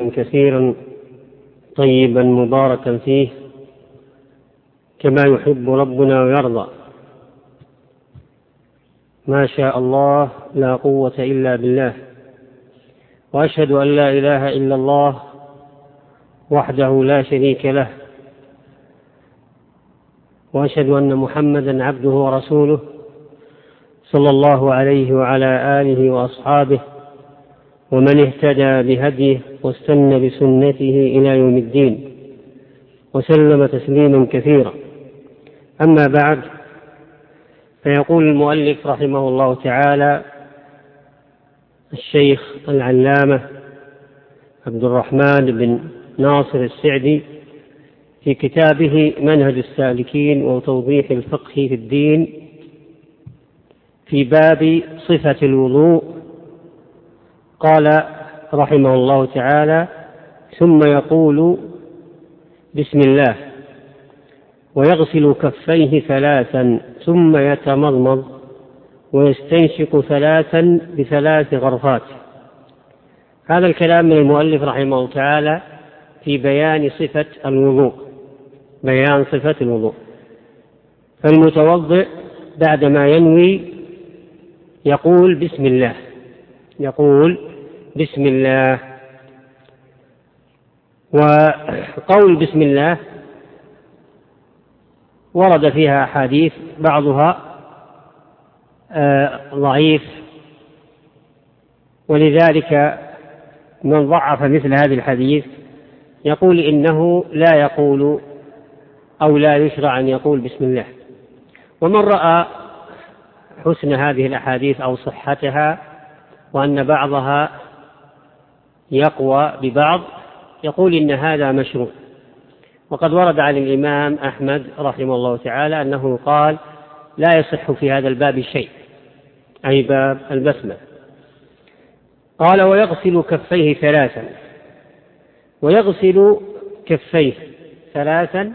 كثيرا طيبا مباركا فيه كما يحب ربنا ويرضى، ما شاء الله لا قوة إلا بالله. وأشهد أن لا إله إلا الله وحده لا شريك له، وأشهد أن محمدا عبده ورسوله صلى الله عليه وعلى آله وأصحابه ومن اهتدى بهديه واستنى بسنته إلى يوم الدين وسلم تسليما كثيرا. أما بعد، فيقول المؤلف رحمه الله تعالى الشيخ العلامة عبد الرحمن بن ناصر السعدي في كتابه منهج السالكين وتوضيح الفقه في الدين في باب صفة الوضوء، قال رحمه الله تعالى: ثم يقول بسم الله ويغسل كفيه ثلاثا ثم يتمضمض ويستنشق ثلاثا بثلاث غرفات. هذا الكلام من المؤلف رحمه الله تعالى في بيان صفة الوضوء، بيان صفة الوضوء. فالمتوضئ بعدما ينوي يقول بسم الله، يقول بسم الله. وقول بسم الله ورد فيها أحاديث بعضها ضعيف، ولذلك من ضعف مثل هذه الحديث يقول إنه لا يقول أو لا يشرع أن يقول بسم الله. ومن رأى حسن هذه الأحاديث أو صحتها وأن بعضها يقوى ببعض يقول إن هذا مشروع. وقد ورد عن الإمام أحمد رحمه الله تعالى أنه قال: لا يصح في هذا الباب شيء، أي باب البسمة. قال: ويغسل كفيه ثلاثا. ويغسل كفيه ثلاثا،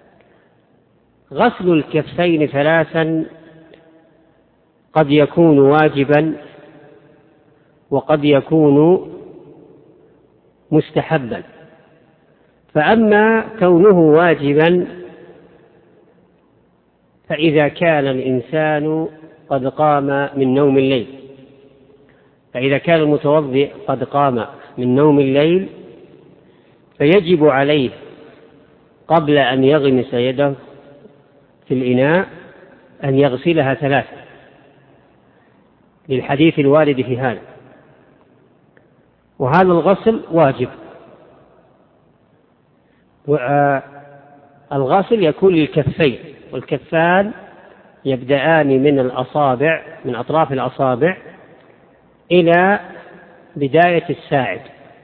غسل الكفين ثلاثا قد يكون واجبا وقد يكون مستحبا. فأما كونه واجبا فإذا كان الإنسان قد قام من نوم الليل، فإذا كان المتوضئ قد قام من نوم الليل فيجب عليه قبل أن يغمس يده في الإناء أن يغسلها ثلاثة، للحديث الوارد في هذا. وهذا الغسل واجب. الغسل يكون للكفين، والكفان يبدأان من الأصابع، من أطراف الأصابع إلى بداية الساعد،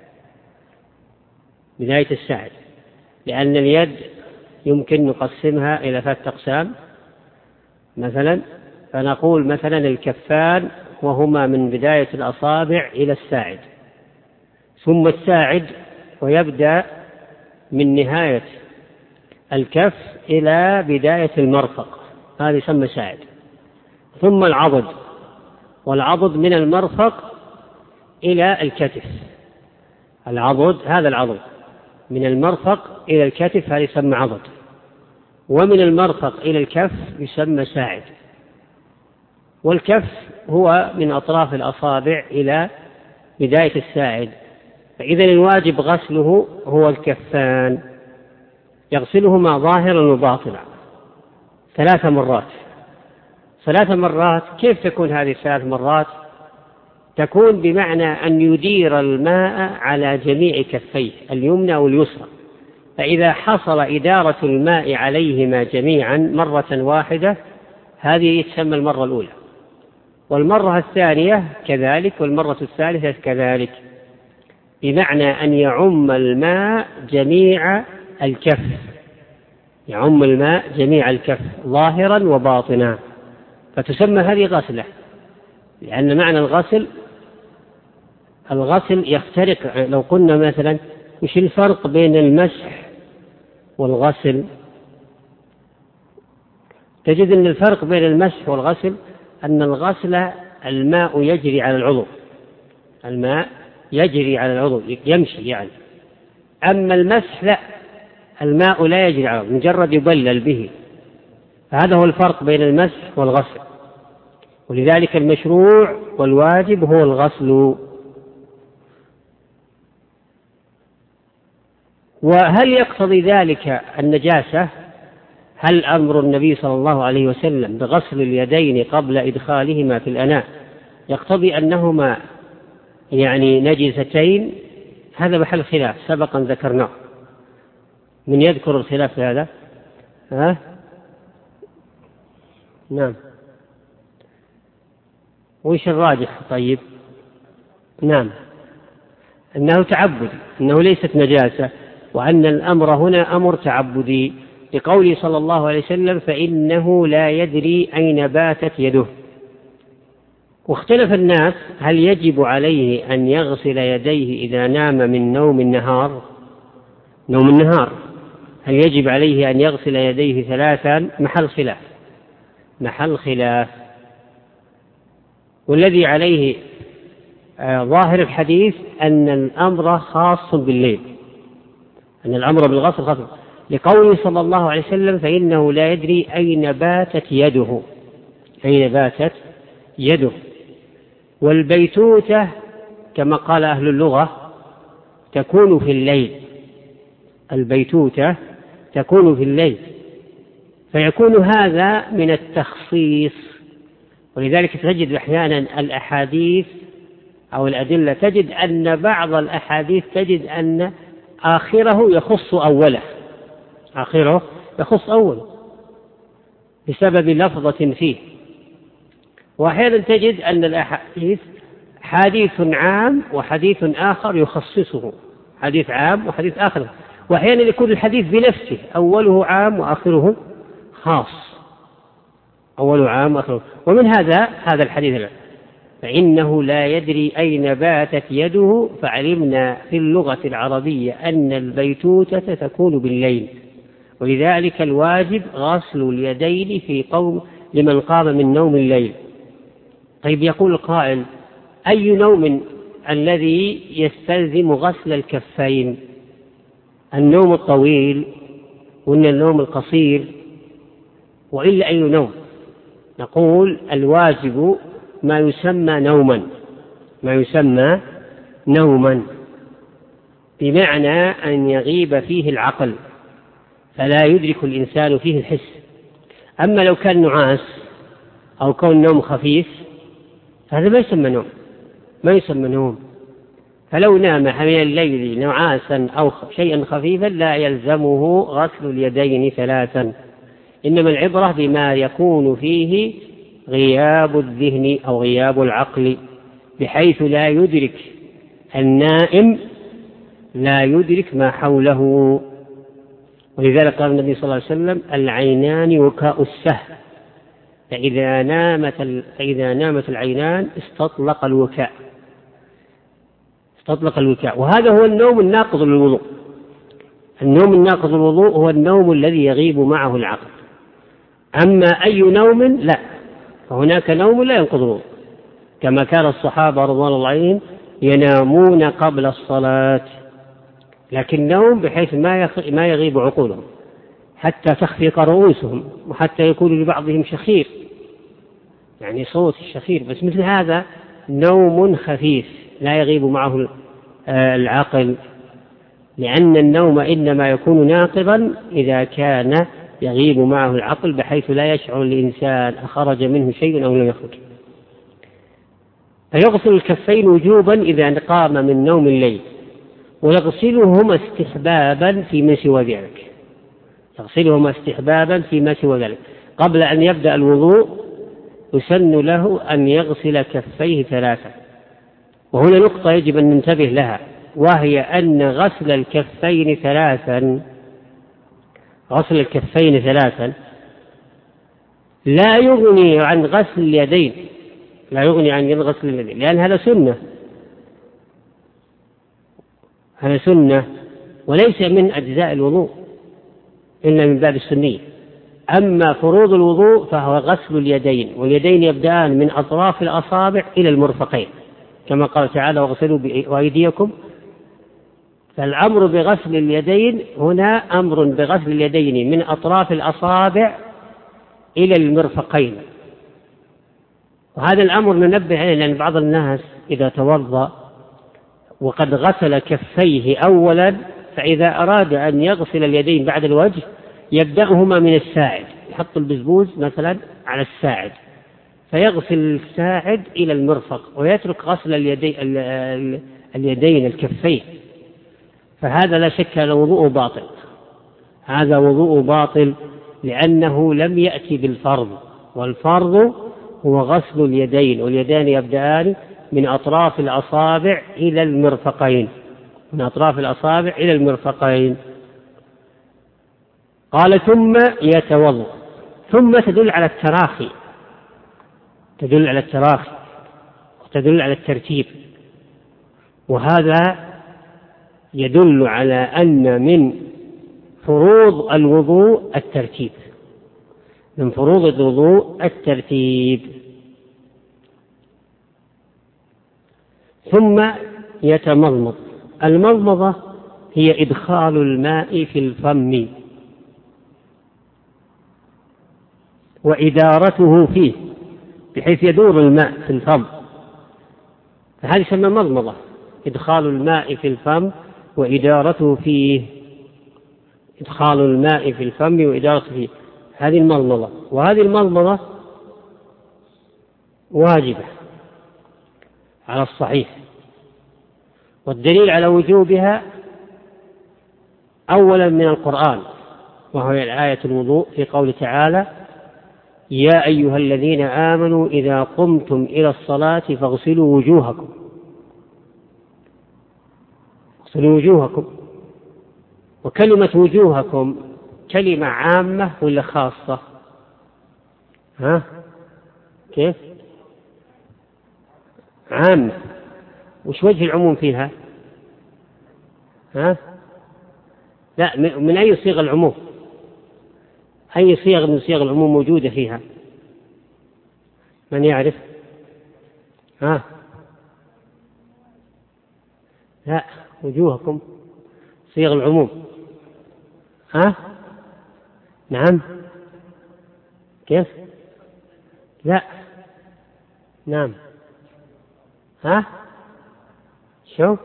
بداية الساعد، لأن اليد يمكن نقسمها إلى 3 أقسام مثلا، فنقول مثلا الكفان وهما من بداية الأصابع إلى الساعد، ثم الساعد ويبدأ من نهاية الكف إلى بداية المرفق، هذا يسمى ساعد، ثم العضد، والعضد من المرفق إلى الكتف، العضد هذا العضد من المرفق إلى الكتف هذا يسمى عضد، ومن المرفق إلى الكف يسمى ساعد. والكف هو من أطراف الأصابع إلى بداية الساعد. فإذا الواجب غسله هو الكفان، يغسلهما ظاهرا وباطنا 3 مرات. 3 مرات، كيف تكون هذه 3 مرات؟ تكون بمعنى أن يدير الماء على جميع كفيه اليمنى واليسرى، فإذا حصل إدارة الماء عليهما جميعا مرة واحدة هذه تسمى المرة الأولى، والمرة الثانية كذلك، والمرة الثالثة كذلك، بمعنى أن يعم الماء جميع الكف، يعم الماء جميع الكف ظاهرا وباطنا، فتسمى هذه غسلة. لأن معنى الغسل يختلف. لو قلنا مثلا وش الفرق بين المسح والغسل؟ تجد أن الفرق بين المسح والغسل أن الغسل الماء يجري على العضو، الماء يجري على العضو، يمشي يعني أما المسح لا، الماء لا يجري على مجرد يبلل به. هذا هو الفرق بين المسح والغسل، ولذلك المشروع والواجب هو الغسل. وهل يقتضي ذلك النجاسة؟ هل أمر النبي صلى الله عليه وسلم بغسل اليدين قبل إدخالهما في الإناء يقتضي أنهما يعني نجستين؟ هذا محل خلاف سبقا ذكرناه. من يذكر الخلاف في هذا؟ نعم، وش الراجح؟ طيب نعم، أنه تعبدي، أنه ليست نجاسة، وأن الأمر هنا أمر تعبدي، لقوله صلى الله عليه وسلم فإنه لا يدري أين باتت يده. واختلف الناس هل يجب عليه أن يغسل يديه إذا نام من نوم النهار؟ نوم النهار هل يجب عليه أن يغسل يديه ثلاثا؟ محل خلاف. والذي عليه ظاهر الحديث أن الأمر خاص بالليل، أن الأمر بالغسل خاص، لقوله صلى الله عليه وسلم فإنه لا يدري أين باتت يده. والبيتوتة كما قال أهل اللغة تكون في الليل، البيتوتة تكون في الليل، فيكون هذا من التخصيص. ولذلك تجد أحيانا الأحاديث أو الأدلة تجد أن بعض الأحاديث تجد أن آخره يخص أوله بسبب لفظة فيه، وأحيانا تجد أن الأحاديث حديث عام وحديث آخر يخصصه، حديث عام وحديث آخر، وأحيانا يكون الحديث بنفسه أوله عام وآخره خاص، أوله عام وآخره. ومن هذا الحديث فإنه لا يدري أين باتت يده، فعلمنا في اللغة العربية أن البيتوتة تكون بالليل، ولذلك الواجب غسل اليدين في قوم لمن قام من نوم الليل. طيب يقول القائل أي نوم الذي يستلزم غسل الكفين؟ النوم الطويل ولا النوم القصير وإلا أي نوم؟ نقول الواجب ما يسمى نوما بمعنى أن يغيب فيه العقل فلا يدرك الإنسان فيه الحس. أما لو كان نعاس أو كون نوم خفيف هذا ما يسمى نوم. فلو نام من الليل نعاسا أو شيئا خفيفا لا يلزمه غسل اليدين ثلاثا، إنما العبرة بما يكون فيه غياب الذهن أو غياب العقل، بحيث لا يدرك النائم ما حوله. ولذلك قال النبي صلى الله عليه وسلم العينان وكاء السهم، فإذا نامت العينان استطلق الوكاء. وهذا هو النوم الناقض للوضوء. النوم الناقض للوضوء هو النوم الذي يغيب معه العقل. أما أي نوم لا، فهناك نوم لا ينقض الوضوء، كما كان الصحابة رضوان الله عليهم ينامون قبل الصلاة، لكن نوم بحيث ما يغيب عقولهم حتى تخفق رؤوسهم، وحتى يكون لبعضهم شخير، يعني صوت الشخير، بس مثل هذا نوم خفيف لا يغيب معه العقل، لأن النوم إنما يكون ناقضا إذا كان يغيب معه العقل بحيث لا يشعر الإنسان أخرج منه شيء أو لم يخرج. فيغسل الكفين وجوبا إذا قام من نوم الليل، ويغسلهما استحبابا فيما سوى ذلك. قبل أن يبدأ الوضوء يسن له أن يغسل كفيه ثلاثة. وهنا نقطة يجب أن ننتبه لها، وهي أن غسل الكفين ثلاثا لا يغني عن غسل اليدين، لأن هذا سنة وليس من أجزاء الوضوء إلا من باب السنية. أما فروض الوضوء فهو غسل اليدين، واليدين يبدأان من أطراف الأصابع إلى المرفقين، كما قال تعالى واغسلوا بأيديكم فالأمر بغسل اليدين هنا أمر بغسل اليدين من أطراف الأصابع إلى المرفقين. وهذا الأمر ننبه عليه، لأن بعض الناس إذا توضأ وقد غسل كفيه أولا، فإذا أراد أن يغسل اليدين بعد الوجه يبدأهما من الساعد، يحط البزبوز مثلا على الساعد فيغسل الساعد إلى المرفق ويترك غسل اليدين الكفين، فهذا لا شك أن وضوء باطل. هذا وضوء باطل لأنه لم يأتي بالفرض، والفرض هو غسل اليدين، واليدين يبدأان من أطراف الأصابع إلى المرفقين، من أطراف الأصابع إلى المرفقين. قال ثم يتوضأ. ثم تدل على التراخي، تدل على التراخي وتدل على الترتيب، وهذا يدل على أن من فروض الوضوء الترتيب، من فروض الوضوء الترتيب. ثم يتمضمض. المضمضة هي إدخال الماء في الفم وإدارته فيه بحيث يدور الماء في الفم، فهذه يسمى مضمضة، إدخال الماء في الفم وإدارته فيه، إدخال الماء في الفم وإدارته فيه، هذه المضمضة. وهذه المضمضة واجبة على الصحيح، والدليل على وجوبها أولا من القرآن، وهو الآية الوضوء في قوله تعالى: يا أيها الذين آمنوا إذا قمتم إلى الصلاة فاغسلوا وجوهكم. اغسلوا وجوهكم. وكلمة وجوهكم كلمة عامة ولا خاصة؟ كيف؟ عامة. وش وجه العموم فيها؟ لا، من أي صيغ العموم؟ أي صيغ من صيغ العموم موجودة فيها؟ من يعرف؟ لا، وجوهكم صيغ العموم. نعم. كيف؟ لا. نعم. شو؟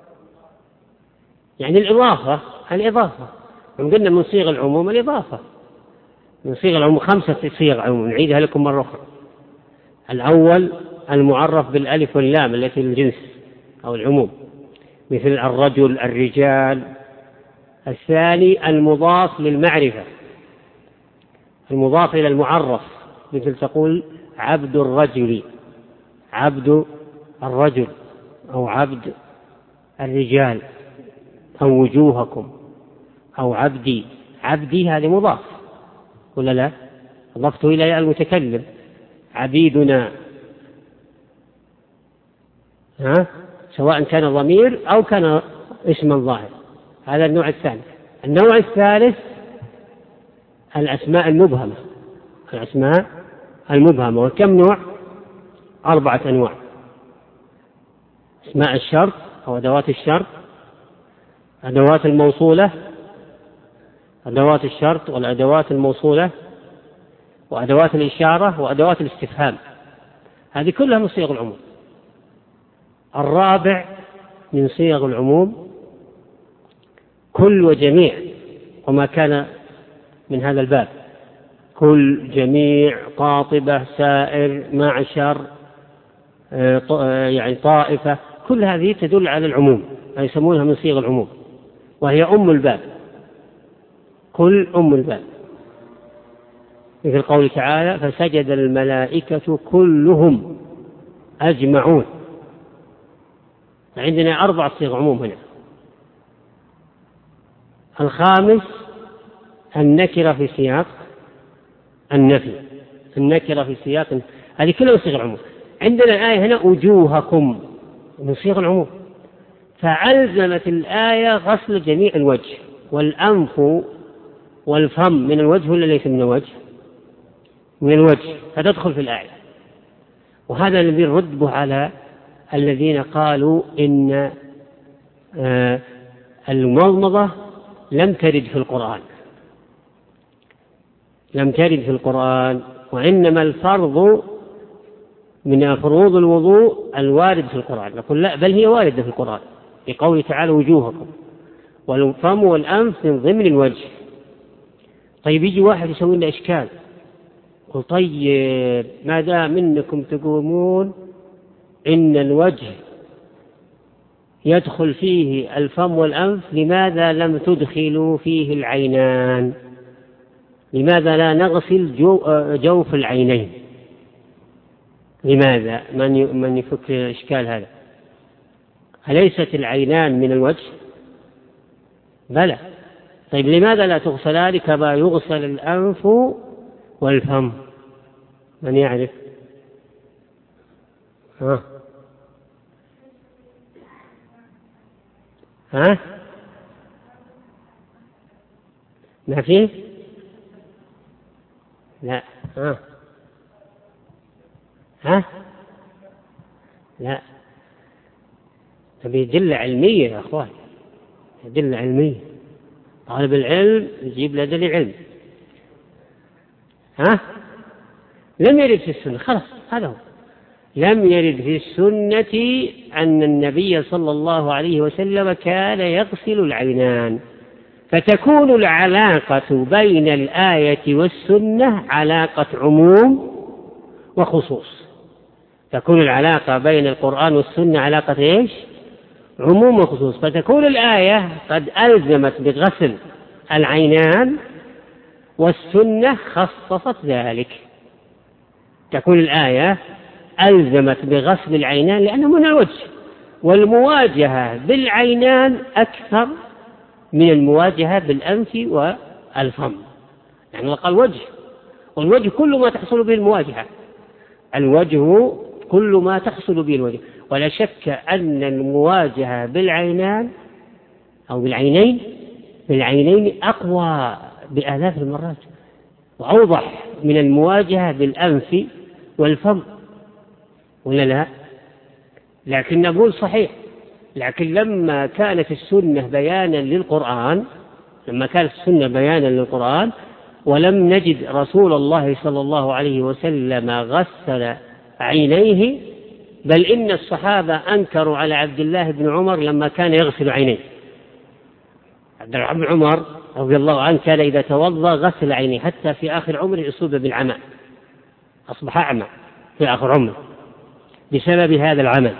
يعني الإضافة من قلنا من صيغ العموم الإضافة، من صيغ العموم 5 صيغ عموم، نعيدها لكم مرة أخرى. الأول المعرف بالألف واللام التي للجنس أو العموم، مثل الرجل، الرجال. الثاني المضاف للمعرفة، المضاف إلى المعرف، مثل تقول عبد الرجل، عبد الرجل، أو عبد الرجال، أو وجوهكم، أو عبدي. عبدي هذا مضاف ولا لا؟ أضفته إلى المتكلم. عبيدنا، سواء كان ضمير أو كان اسما ظاهر. هذا النوع الثاني. النوع الثالث الأسماء المبهمة، الأسماء المبهمة. وكم نوع؟ 4 أنواع: اسماء الشرط أو أدوات الشرط، أدوات الموصولة، أدوات الشرط والأدوات الموصولة، وأدوات الإشارة، وأدوات الاستفهام. هذه كلها من صيغ العموم. الرابع من صيغ العموم كل وجميع، وما كان من هذا الباب: كل، جميع، قاطبة، سائر، معشر، يعني طائفة. كل هذه تدل على العموم، يسمونها من صيغ العموم، وهي أم الباب. كل أم الباب، مثل قوله تعالى: فسجد الملائكة كلهم أجمعون. عندنا 4 صيغ عموم هنا. الخامس النكرة في سياق النفي، النكرة في سياق، هذه كلها صيغ العموم. عندنا الآية هنا وجوهكم من صيغ العموم، فألزمت الآية غسل جميع الوجه، والأنف والفم من الوجه ولا ليس من الوجه؟ من الوجه، فتدخل في الآية. وهذا الذي يرد على الذين قالوا إن المضمضة لم ترد في القرآن، لم ترد في القرآن، وإنما الفرض من فروض الوضوء الوارد في القرآن. نقول لا، بل هي واردة في القرآن لقوله تعالى وجوهكم، والفم والأنف من ضمن الوجه. طيب يجي واحد يسوي لنا إشكال، قل طيب ما دام منكم تقومون إن الوجه يدخل فيه الفم والأنف، لماذا لم تدخلوا فيه العينان؟ لماذا لا نغسل جوف العينين؟ لماذا؟ من يفك إشكال هذا؟ أليست العينان من الوجه؟ بلى. طيب لماذا لا تغسلان كما يغسل الأنف والفم؟ من يعرف؟ ها؟ ما فيه؟ لا. لا، تبي أدلة علمية يا أخوان، أدلة علمية. طالب العلم يجيب له دليل علم. لم يرد في السنة، خلاص هذا هو. لم يرد في السنة أن النبي صلى الله عليه وسلم كان يغسل العينان، فتكون العلاقة بين الآية والسنة علاقة عموم وخصوص. تكون العلاقة بين القرآن والسنة علاقة إيش؟ عموم وخصوص. فتكون الآية قد ألزمت بغسل العينان والسنة خصصت ذلك. تكون الآية ألزمت بغسل العينان لأنه من الوجه، والمواجهة بالعينان أكثر من المواجهة بالأنف والفم، يعني قال الوجه، والوجه كل ما تحصل به المواجهة، الوجه كل ما تحصل به الوجه. ولا شك أن المواجهة بالعينان أو بالعينين أقوى بآلاف المرات وأوضح من المواجهة بالأنف والفم، ولا لا؟ لكن نقول صحيح، لكن لما كانت السنة بيانا للقرآن ولم نجد رسول الله صلى الله عليه وسلم غسل عينيه، بل إن الصحابة أنكروا على عبد الله بن عمر لما كان يغسل عينيه. عبد الله بن عمر رضي الله عنه كان إذا توضأ غسل عينيه، حتى في آخر عمره أصيب بالعمى، أصبح أعمى في آخر عمره بسبب هذا العمل،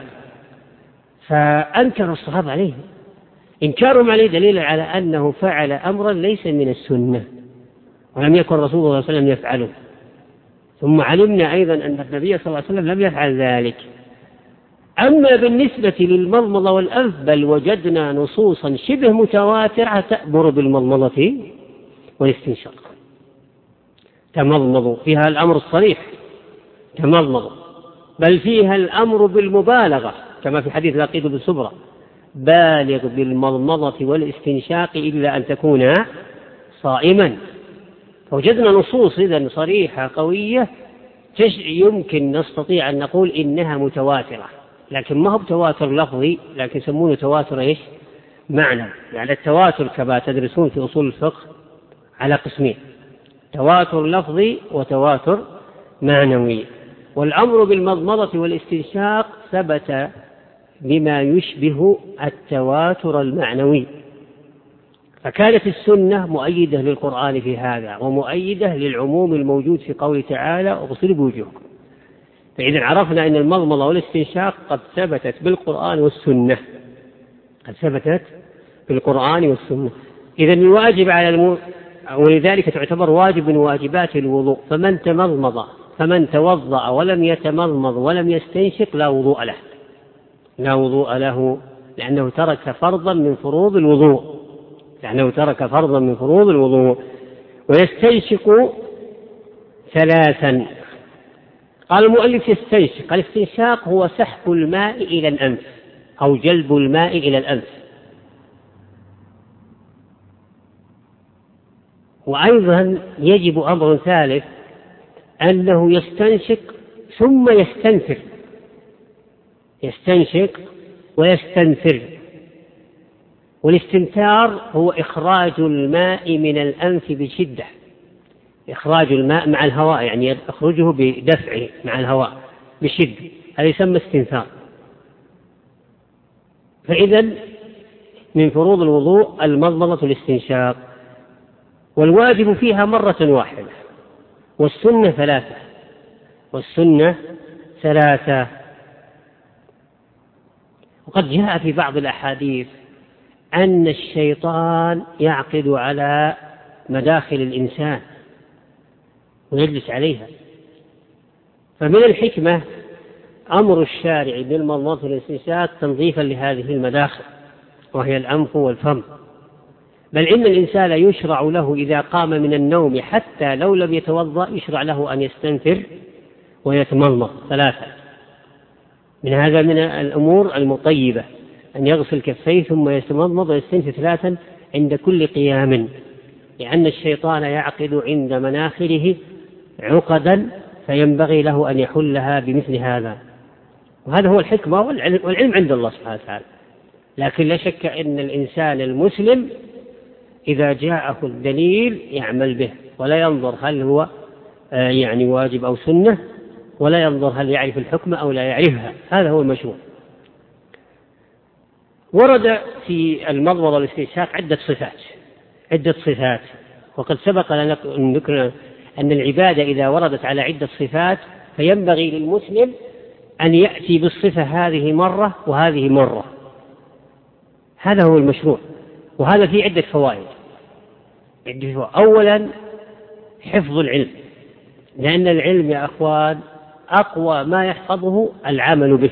فأنكر الصحابة عليه. إنكارهم عليه دليل على أنه فعل أمرا ليس من السنة، ولم يكن رسول الله صلى الله عليه وسلم يفعله. ثم علمنا أيضا أن النبي صلى الله عليه وسلم لم يفعل ذلك. أما بالنسبة للمضمضة والأنف بل وجدنا نصوصا شبه متواترة تأمر بالمضمضة والاستنشاق، تمضمضوا فيها الأمر الصريح، تمضمضوا، بل فيها الأمر بالمبالغة كما في حديث لقيط بن سبرة: بالغ بالمضمضة والاستنشاق إلا أن تكون صائما. فوجدنا نصوص إذن صريحة قوية يمكن نستطيع أن نقول إنها متواترة، لكن ما هو بتواتر لفظي، لكن يسمونه تواتر إيش؟ معنى. يعني التواتر كما تدرسون في أصول الفقه على قسمين: تواتر لفظي وتواتر معنوي. والأمر بالمضمضة والاستنشاق ثبت بما يشبه التواتر المعنوي، فكانت السنة مؤيدة للقرآن في هذا، ومؤيدة للعموم الموجود في قوله تعالى: اغسلوا بوجوهكم. فإذا عرفنا أن المضمضة والاستنشاق قد ثبتت بالقرآن والسنة، قد ثبتت بالقرآن والسنة. إذا الواجب على ولذلك تعتبر واجب من واجبات الوضوء. فمن توضأ ولم يتمضمض ولم يستنشق لا وضوء له، لأنه ترك فرضا من فروض الوضوء. ويستنشق ثلاثا. قال المؤلف يستنشق. الاستنشاق هو سحب الماء إلى الأنف أو جلب الماء إلى الأنف. وأيضا يجب أمر ثالث، أنه يستنشق ثم يستنثر، والاستنثار هو إخراج الماء من الأنف بشدة، إخراج الماء مع الهواء، يعني يخرجه بدفعه مع الهواء بشدة، هذا يسمى استنثار. فإذا من فروض الوضوء المضمضة والاستنشاق، والواجب فيها مرة واحدة، والسنة ثلاثة، والسنة ثلاثة. وقد جاء في بعض الأحاديث أن الشيطان يعقد على مداخل الإنسان ويجلس عليها، فمن الحكمة أمر الشارع بالمضمضة والاستنشاق تنظيفا لهذه المداخل وهي الأنف والفم، بل إن الإنسان يشرع له إذا قام من النوم حتى لو لم يتوضأ يشرع له أن يستنثر ويتمضمض ثلاثة. من هذا من الأمور المطيبة أن يغسل كفيه ثم يتمضمض ويستنثر ثلاثا عند كل قيام، لأن الشيطان يعقد عند مناخره عقدا فينبغي له أن يحلها بمثل هذا. وهذا هو الحكمة والعلم عند الله سبحانه وتعالى. لكن لا شك أن الإنسان المسلم إذا جاءه الدليل يعمل به، ولا ينظر هل هو يعني واجب أو سنة، ولا ينظر هل يعرف الحكمة أو لا يعرفها، هذا هو المشروع. ورد في المضمضة والاستنشاق عدة صفات، وقد سبق لنا أن ذكرنا أن العبادة إذا وردت على عدة صفات فينبغي للمسلم أن يأتي بالصفة هذه مرة وهذه مرة، هذا هو المشروع. وهذا فيه عدة فوائد. أولا حفظ العلم، لأن العلم يا أخوان أقوى ما يحفظه العمل به،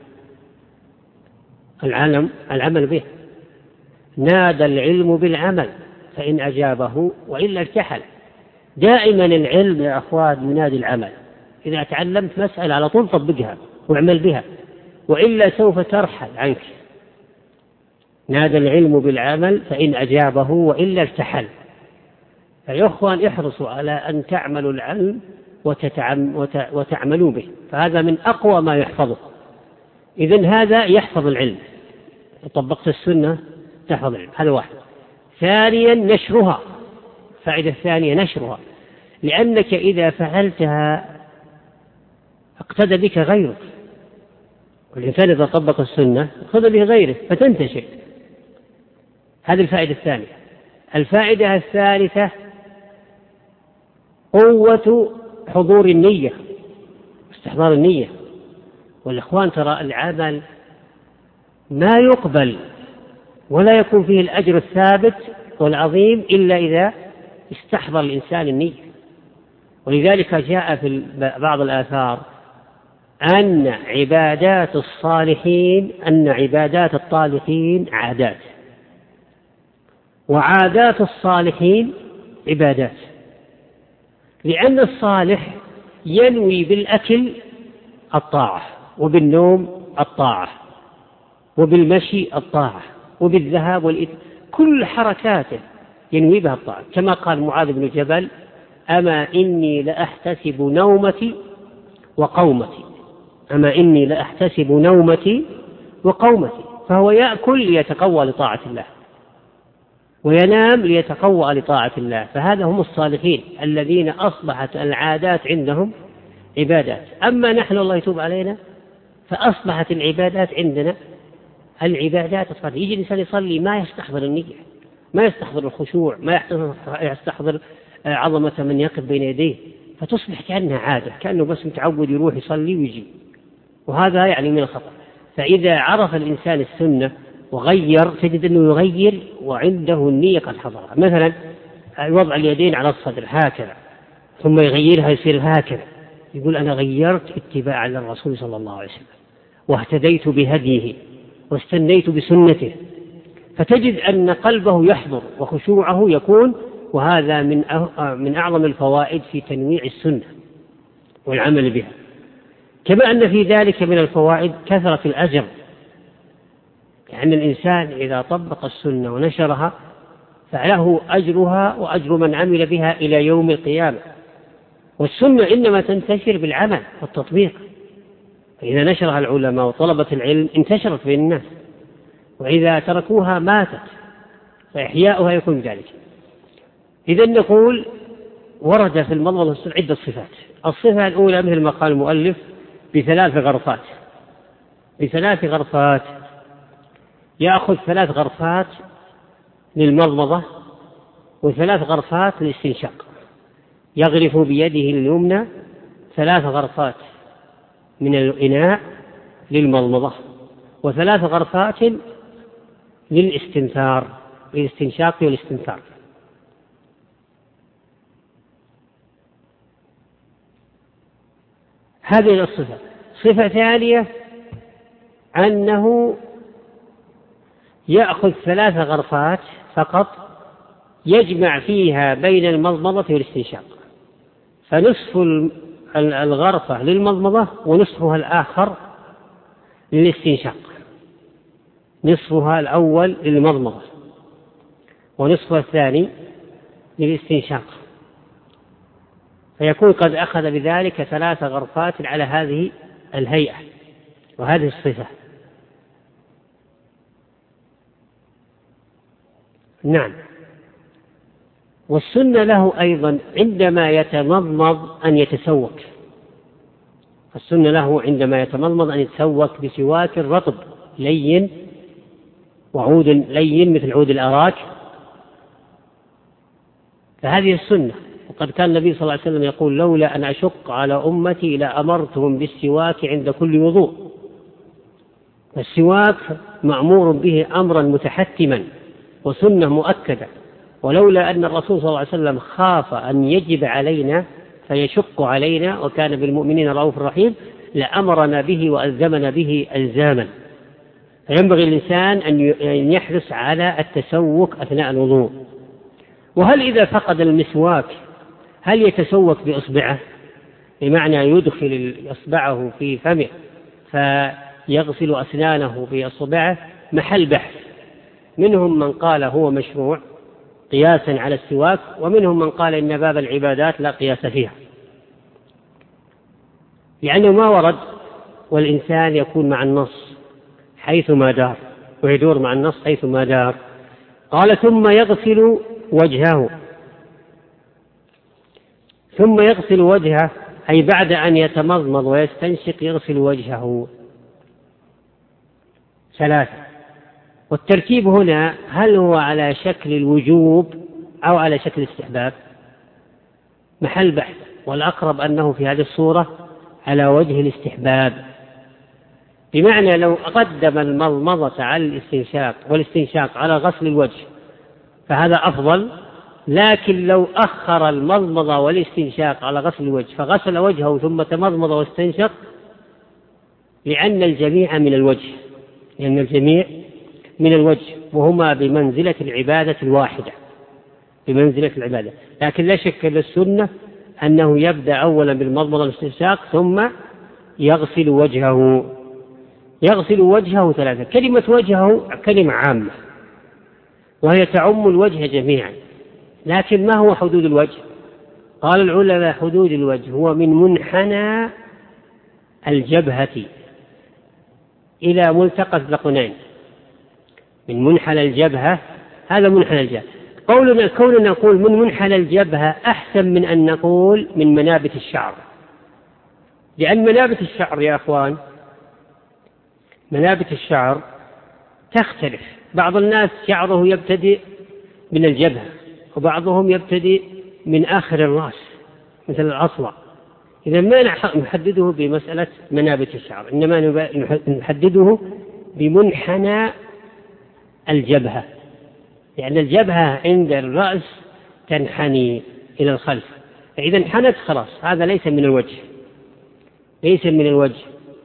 العمل به. نادى العلم بالعمل فإن أجابه وإلا ارتحل. دائما العلم يا أخوان ينادي العمل، إذا تعلمت مسألة على طول طبقها واعمل بها، وإلا سوف ترحل عنك. نادى العلم بالعمل فإن أجابه وإلا ارتحل. فيا أخوان احرصوا على أن تعملوا العلم وتعملوا به، فهذا من أقوى ما يحفظه. إذن هذا يحفظ العلم، طبقت السنة تحفظ العلم، هذا واحد. ثانيا نشرها، فائدة الثانية نشرها، لأنك إذا فعلتها اقتدى بك غيرك، والإنسان إذا طبق السنة اقتدى به غيره فتنتشر. هذه الفائدة الثانية. الفائدة الثالثة قوة حضور النية، استحضار النية. والإخوان ترى العمل ما يقبل ولا يكون فيه الأجر الثابت والعظيم إلا إذا استحضر الإنسان النية. ولذلك جاء في بعض الآثار أن عبادات الطالحين عادات، وعادات الصالحين عبادات. لأن الصالح ينوي بالأكل الطاعة، وبالنوم الطاعة، وبالمشي الطاعة، وبالذهاب والإذن، كل حركاته ينوي بها الطاعة، كما قال معاذ بن جبل: أما إني لأحتسب نومتي وقومتي، أما إني لأحتسب نومتي وقومتي. فهو يأكل ليتقوى لطاعة الله، وينام ليتقوى لطاعة الله. فهذا هم الصالحين الذين أصبحت العادات عندهم عبادات. أما نحن الله يتوب علينا فأصبحت العبادات عندنا العبادات الصالحة. يجي الإنسان يصلي ما يستحضر النية، ما يستحضر الخشوع، ما يستحضر عظمة من يقف بين يديه، فتصبح كأنها عادة، كأنه بس متعود يروح يصلي ويجي، وهذا يعني من الخطأ. فإذا عرف الإنسان السنة وغير تجد أنه يغير وعنده النية قد حضرها. مثلا وضع اليدين على الصدر هكذا، ثم يغيرها يصير هكذا، يقول أنا غيرت اتباعا للرسول صلى الله عليه وسلم، واهتديت بهديه، واستنيت بسنته. فتجد أن قلبه يحضر وخشوعه يكون، وهذا من أعظم الفوائد في تنويع السنة والعمل بها. كما أن في ذلك من الفوائد كثرة الأجر، لأن الإنسان إذا طبق السنة ونشرها فله أجرها وأجر من عمل بها إلى يوم القيامة. والسنة إنما تنتشر بالعمل والتطبيق، فإذا نشرها العلماء وطلبة العلم انتشرت بين الناس. وإذا تركوها ماتت، فإحياؤها يكون ذلك. إذن نقول ورد في المضمضة عدة صفات. الصفة الأولى مثل ما قال المؤلف بثلاث غرفات، بثلاث غرفات، يأخذ 3 غرفات للمضمضة و3 غرفات للاستنشاق، يغرف بيده اليمنى 3 غرفات من الإناء للمضمضة و3 غرفات للاستنثار، للاستنشاق والاستنثار. هذه الصفة. صفة ثانية أنه يأخذ 3 غرفات فقط يجمع فيها بين المضمضة والاستنشاق، فنصف الغرفة للمضمضة ونصفها الآخر للاستنشاق، نصفها الأول للمضمضة ونصفها الثاني للاستنشاق، فيكون قد أخذ بذلك 3 غرفات على هذه الهيئة وهذه الصفة. نعم. والسنة له أيضا عندما يتمضمض أن يتسوك، السنة له عندما يتمضمض أن يتسوك بسواك رطب لين وعود لين مثل عود الأراك، فهذه السنة. وقد كان النبي صلى الله عليه وسلم يقول لولا أن أشق على أمتي لأمرتهم بالسواك عند كل وضوء. السواك مأمور به أمرا متحتما وسنة مؤكدة، ولولا أن الرسول صلى الله عليه وسلم خاف أن يجب علينا فيشق علينا وكان بالمؤمنين رؤوف رحيم لأمرنا به وألزمنا به ألزاما. فينبغي الإنسان أن يحرص على التسوك أثناء الوضوء. وهل إذا فقد المسواك هل يتسوك بإصبعه، بمعنى يدخل إصبعه في فمه فيغسل أسنانه بإصبعه؟ محل بحث، منهم من قال هو مشروع قياسا على السواك، ومنهم من قال إن باب العبادات لا قياس فيها، لأنه ما ورد والإنسان يكون مع النص حيثما دار ويدور مع النص حيثما دار. قال ثم يغسل وجهه، ثم يغسل وجهه أي بعد أن يتمضمض ويستنشق يغسل وجهه 3. والترتيب هنا هل هو على شكل الوجوب أو على شكل الاستحباب؟ محل بحث، والأقرب أنه في هذه الصورة على وجه الاستحباب، بمعنى لو قدم المضمضة على الاستنشاق والاستنشاق على غسل الوجه فهذا أفضل، لكن لو أخر المضمضة والاستنشاق على غسل الوجه فغسل وجهه ثم تمضمض واستنشق لأن الجميع من الوجه، لأن الجميع من الوجه وهما بمنزلة العبادة الواحدة، بمنزلة العبادة. لكن لا شك أن السنة أنه يبدأ أولا بالمضمضة والاستنشاق ثم يغسل وجهه، يغسل وجهه 3. كلمة وجهه كلمة عامة وهي تعم الوجه جميعا، لكن ما هو حدود الوجه؟ قال العلماء حدود الوجه هو من منحنى الجبهة إلى ملتقى الذقنين، من منحنى الجبهة، هذا منحنى الجبهة. كوننا نقول من منحنى الجبهة أحسن من أن نقول من منابت الشعر، لأن منابت الشعر يا أخوان منابت الشعر تختلف، بعض الناس شعره يبتدئ من الجبهة وبعضهم يبتدئ من آخر الرأس مثل الأصلع. إذا ما نحدده بمسألة منابت الشعر، إنما نحدده بمنحنى الجبهة، يعني الجبهة عند الرأس تنحني إلى الخلف، فإذا انحنت خلاص هذا ليس من الوجه، ليس من الوجه.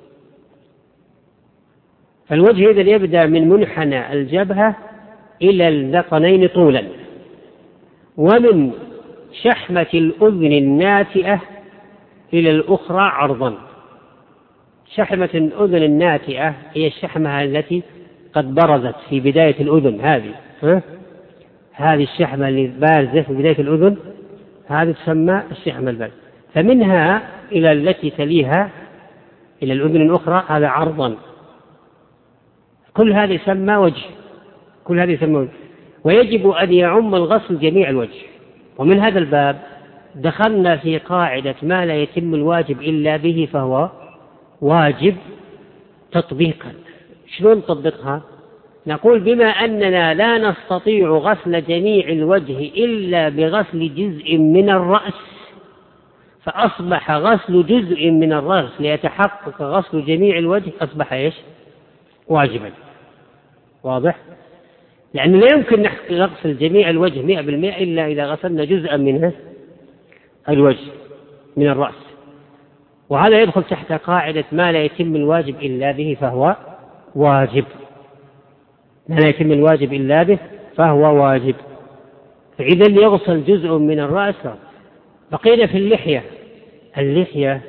فالوجه إذا يبدأ من منحنى الجبهة إلى الذقنين طولا، ومن شحمة الأذن الناتئة إلى الأخرى عرضا. شحمة الأذن الناتئة هي الشحمة التي قد برزت في بداية الأذن، هذه الشحمة اللي بارزة في بداية الأذن هذه تسمى الشحمة البارزة، فمنها إلى التي تليها إلى الأذن الأخرى هذا عرضا. كل هذا يسمى وجه، كل هذا يسمى وجه، ويجب أن يعم الغسل جميع الوجه. ومن هذا الباب دخلنا في قاعدة ما لا يتم الواجب إلا به فهو واجب تطبيقا. شلون نطبقها؟ نقول بما أننا لا نستطيع غسل جميع الوجه إلا بغسل جزء من الرأس، فأصبح غسل جزء من الرأس ليتحقق غسل جميع الوجه أصبح إيش؟ واجبا. واضح؟ لأنه لا يمكن نغسل جميع الوجه 100% إلا إذا غسلنا جزءا من الوجه من الرأس، وهذا يدخل تحت قاعدة ما لا يتم الواجب إلا به فهو واجب. ما لا يتم الواجب إلا به فهو واجب. فإذا يغسل جزء من الرأس. بقينا في اللحية. اللحية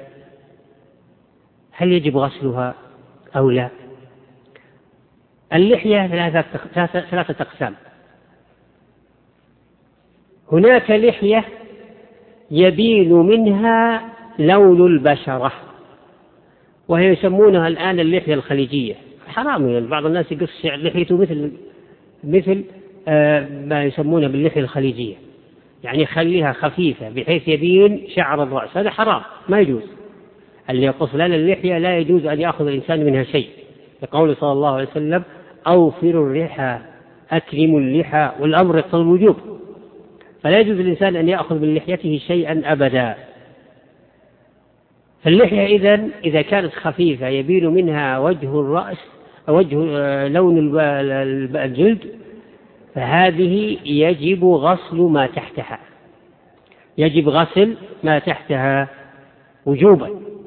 هل يجب غسلها أو لا؟ اللحية ثلاثة أقسام. هناك لحية يبين منها لون البشرة، وهي يسمونها الآن اللحية الخليجية. حرام يعني بعض الناس يقص لحيته مثل ما يسمونها باللحية الخليجية، يعني يخليها خفيفة بحيث يبين شعر الرأس. هذا حرام، ما يجوز. اللي يقص لنا اللحية لا يجوز أن يأخذ الإنسان منها شيء، لقول صلى الله عليه وسلم: أوفروا اللحى أكرموا اللحى، والأمر يقتضي الوجوب. فلا يجوز للإنسان أن يأخذ من لحيته شيئا أبدا. فاللحية إذا كانت خفيفة يبين منها وجه الرأس، وجه لون الجلد، فهذه يجب غسل ما تحتها، يجب غسل ما تحتها وجوبا.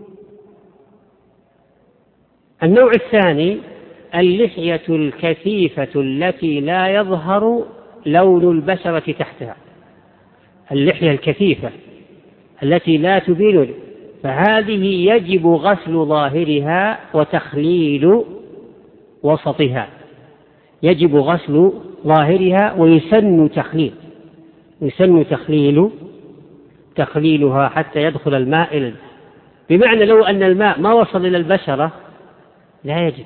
النوع الثاني اللحية الكثيفة التي لا يظهر لون البشرة تحتها. اللحية الكثيفة التي لا تبين، فهذه يجب غسل ظاهرها وتخليل وسطها. يجب غسل ظاهرها ويسن تخليلها حتى يدخل الماء. بمعنى لو أن الماء ما وصل إلى البشرة لا يجب،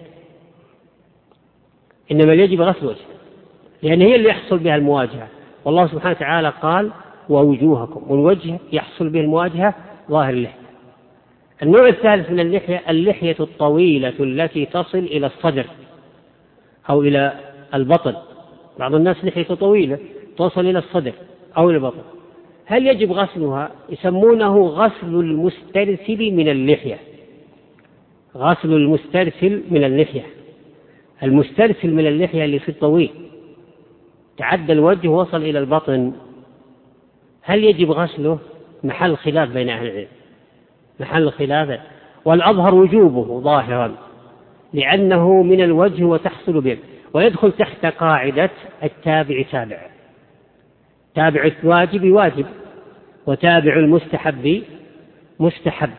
إنما يجب غسل وجهه، لأن هي اللي يحصل بها المواجهة. والله سبحانه وتعالى قال: ووجوهكم، والوجه يحصل به المواجهة ظاهر اللحية. النوع الثالث من اللحية الطويلة التي تصل إلى الصدر أو إلى البطن. بعض الناس لحيته طويلة توصل إلى الصدر أو إلى البطن. هل يجب غسلها؟ يسمونه غسل المسترسل من اللحية. غسل المسترسل من اللحية. المسترسل من اللحية اللي في الطويل تعدى الوجه ووصل إلى البطن، هل يجب غسله؟ محل خلاف بين أهل العلم، محل خلاف، والأظهر وجوبه ظاهرا، لأنه من الوجه وتحصل به، ويدخل تحت قاعدة التابع تابع. تابع الواجب واجب، وتابع المستحب مستحب.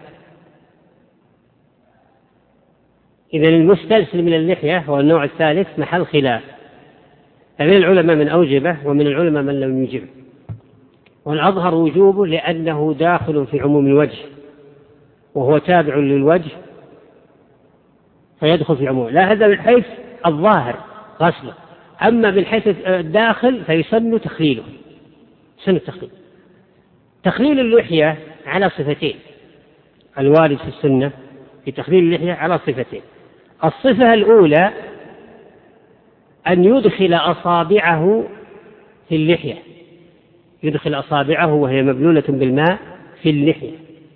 إذن المسترسل من اللحية هو النوع الثالث محل خلاف، فمن العلماء من أوجبه ومن العلماء من لم يوجبه، والأظهر وجوبه لأنه داخل في عموم الوجه، وهو تابع للوجه فيدخل في عموم. لا، هذا من حيث الظاهر غسله، أما من حيث الداخل فيسن تخليله. تخليل اللحية على صفتين، الوارد في السنة في تخليل اللحية على صفتين. الصفة الأولى أن يدخل أصابعه في اللحية، يدخل أصابعه وهي مبلولة بالماء في اللحية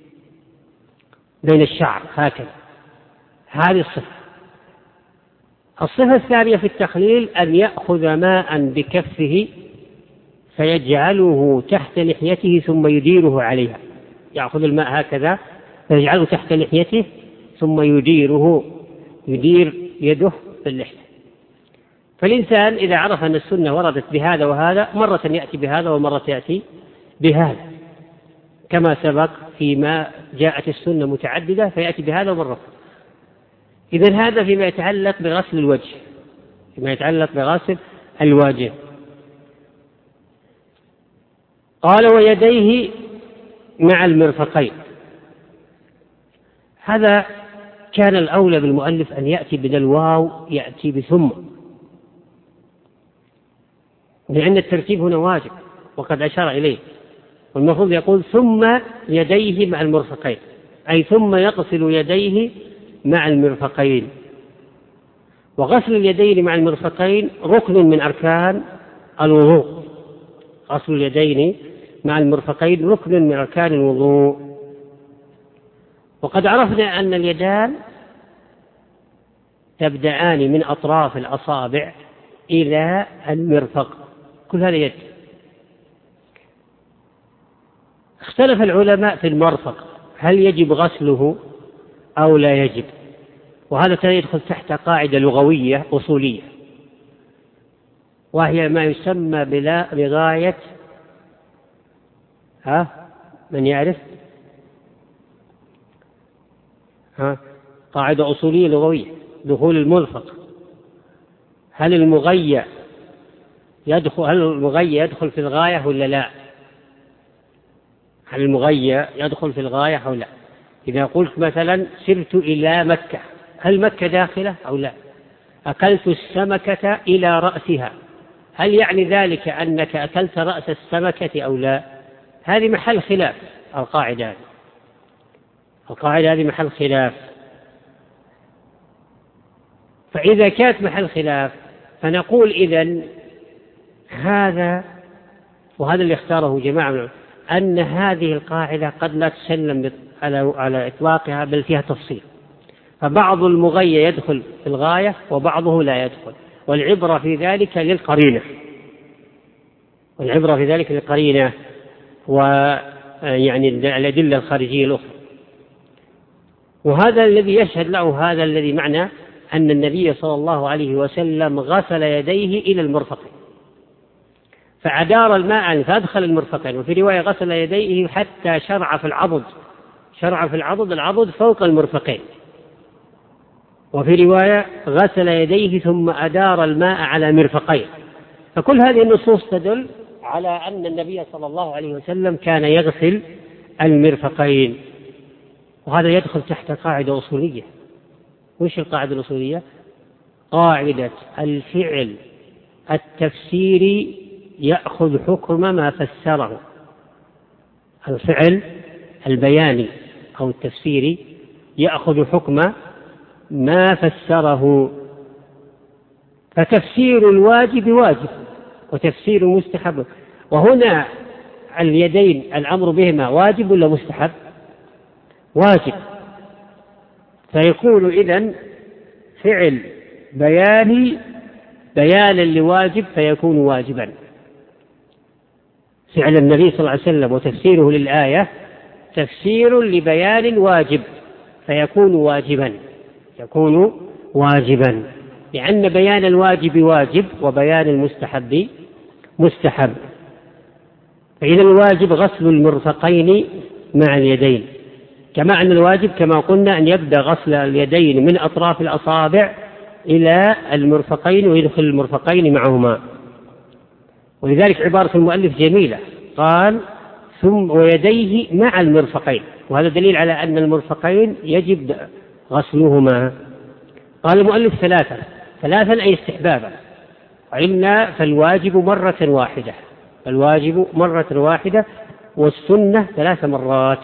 بين الشعر هكذا، هذه الصفة. الصفة الثانية في التخليل أن يأخذ ماء بكفه فيجعله تحت لحيته ثم يديره عليها. يأخذ الماء هكذا فيجعله تحت لحيته ثم يدير يده في اللحية. فالإنسان إذا عرف أن السنة وردت بهذا وهذا، مرة يأتي بهذا ومرة يأتي بهذا، كما سبق فيما جاءت السنة متعددة فيأتي بهذا ومرة. إذن هذا فيما يتعلق بغسل الوجه، فيما يتعلق بغسل الوجه. قال: ويديه مع المرفقين. هذا كان الأولى بالمؤلف أن يأتي بدل الواو يأتي بثم، لأن الترتيب هنا واجب وقد أشار إليه، والمفروض يقول ثم يديه مع المرفقين، أي ثم يغسل يديه مع المرفقين. وغسل اليدين مع المرفقين ركن من أركان الوضوء، غسل اليدين مع المرفقين ركن من أركان الوضوء. وقد عرفنا أن اليدان تبدأان من أطراف الأصابع إلى المرفق، كل هذا يد. اختلف العلماء في المرفق هل يجب غسله أو لا يجب، وهذا يدخل تحت قاعدة لغوية أصولية، وهي ما يسمى بغاية من يعرف؟ قاعدة أصولية لغوية، دخول المرفق. هل المغيّ يدخل في الغاية ولا لا؟ هل المغيّ يدخل في الغاية أو لا؟ إذا قلت مثلا سرت إلى مكة، هل مكة داخلة أو لا؟ أكلت السمكة إلى رأسها، هل يعني ذلك أنك أكلت رأس السمكة أو لا؟ هذه محل خلاف. القاعدة هذه محل خلاف. فإذا كانت محل خلاف فنقول إذن هذا، وهذا اللي اختاره جماعة، أن هذه القاعدة قد لا تسلم على إطلاقها، بل فيها تفصيل، فبعض المغيّ يدخل في الغاية وبعضه لا يدخل، والعبرة في ذلك للقرينة، ويعني الأدلة الخارجية الأخرى. وهذا الذي يشهد له هذا الذي معنى أن النبي صلى الله عليه وسلم غسل يديه إلى المرفقين، فأدار الماء فأدخل المرفقين، وفي رواية غسل يديه حتى شرع في العضد، العضد فوق المرفقين، وفي رواية غسل يديه ثم أدار الماء على مرفقين. فكل هذه النصوص تدل على أن النبي صلى الله عليه وسلم كان يغسل المرفقين، وهذا يدخل تحت قاعدة أصولية. وش القاعدة الأصولية؟ قاعدة الفعل التفسيري يأخذ حكم ما فسره. الفعل البياني أو التفسيري يأخذ حكم ما فسره، فتفسير الواجب واجب وتفسير مستحب. وهنا اليدين الأمر بهما واجب ولا مستحب؟ واجب، فيكون إذن فعل بيانا لواجب فيكون واجبا. فعل النبي صلى الله عليه وسلم وتفسيره للآية تفسير لبيان واجب فيكون واجبا، لأن بيان الواجب واجب وبيان المستحب مستحب. فإذا الواجب غسل المرفقين مع اليدين، كما أن الواجب كما قلنا أن يبدأ غسل اليدين من أطراف الأصابع إلى المرفقين ويدخل المرفقين معهما. ولذلك عبارة المؤلف جميلة، قال ثم ويديه مع المرفقين، وهذا دليل على أن المرفقين يجب غسلهما. قال المؤلف ثلاثا أي استحبابا، وإلا فالواجب مرة واحدة والسنة 3 مرات.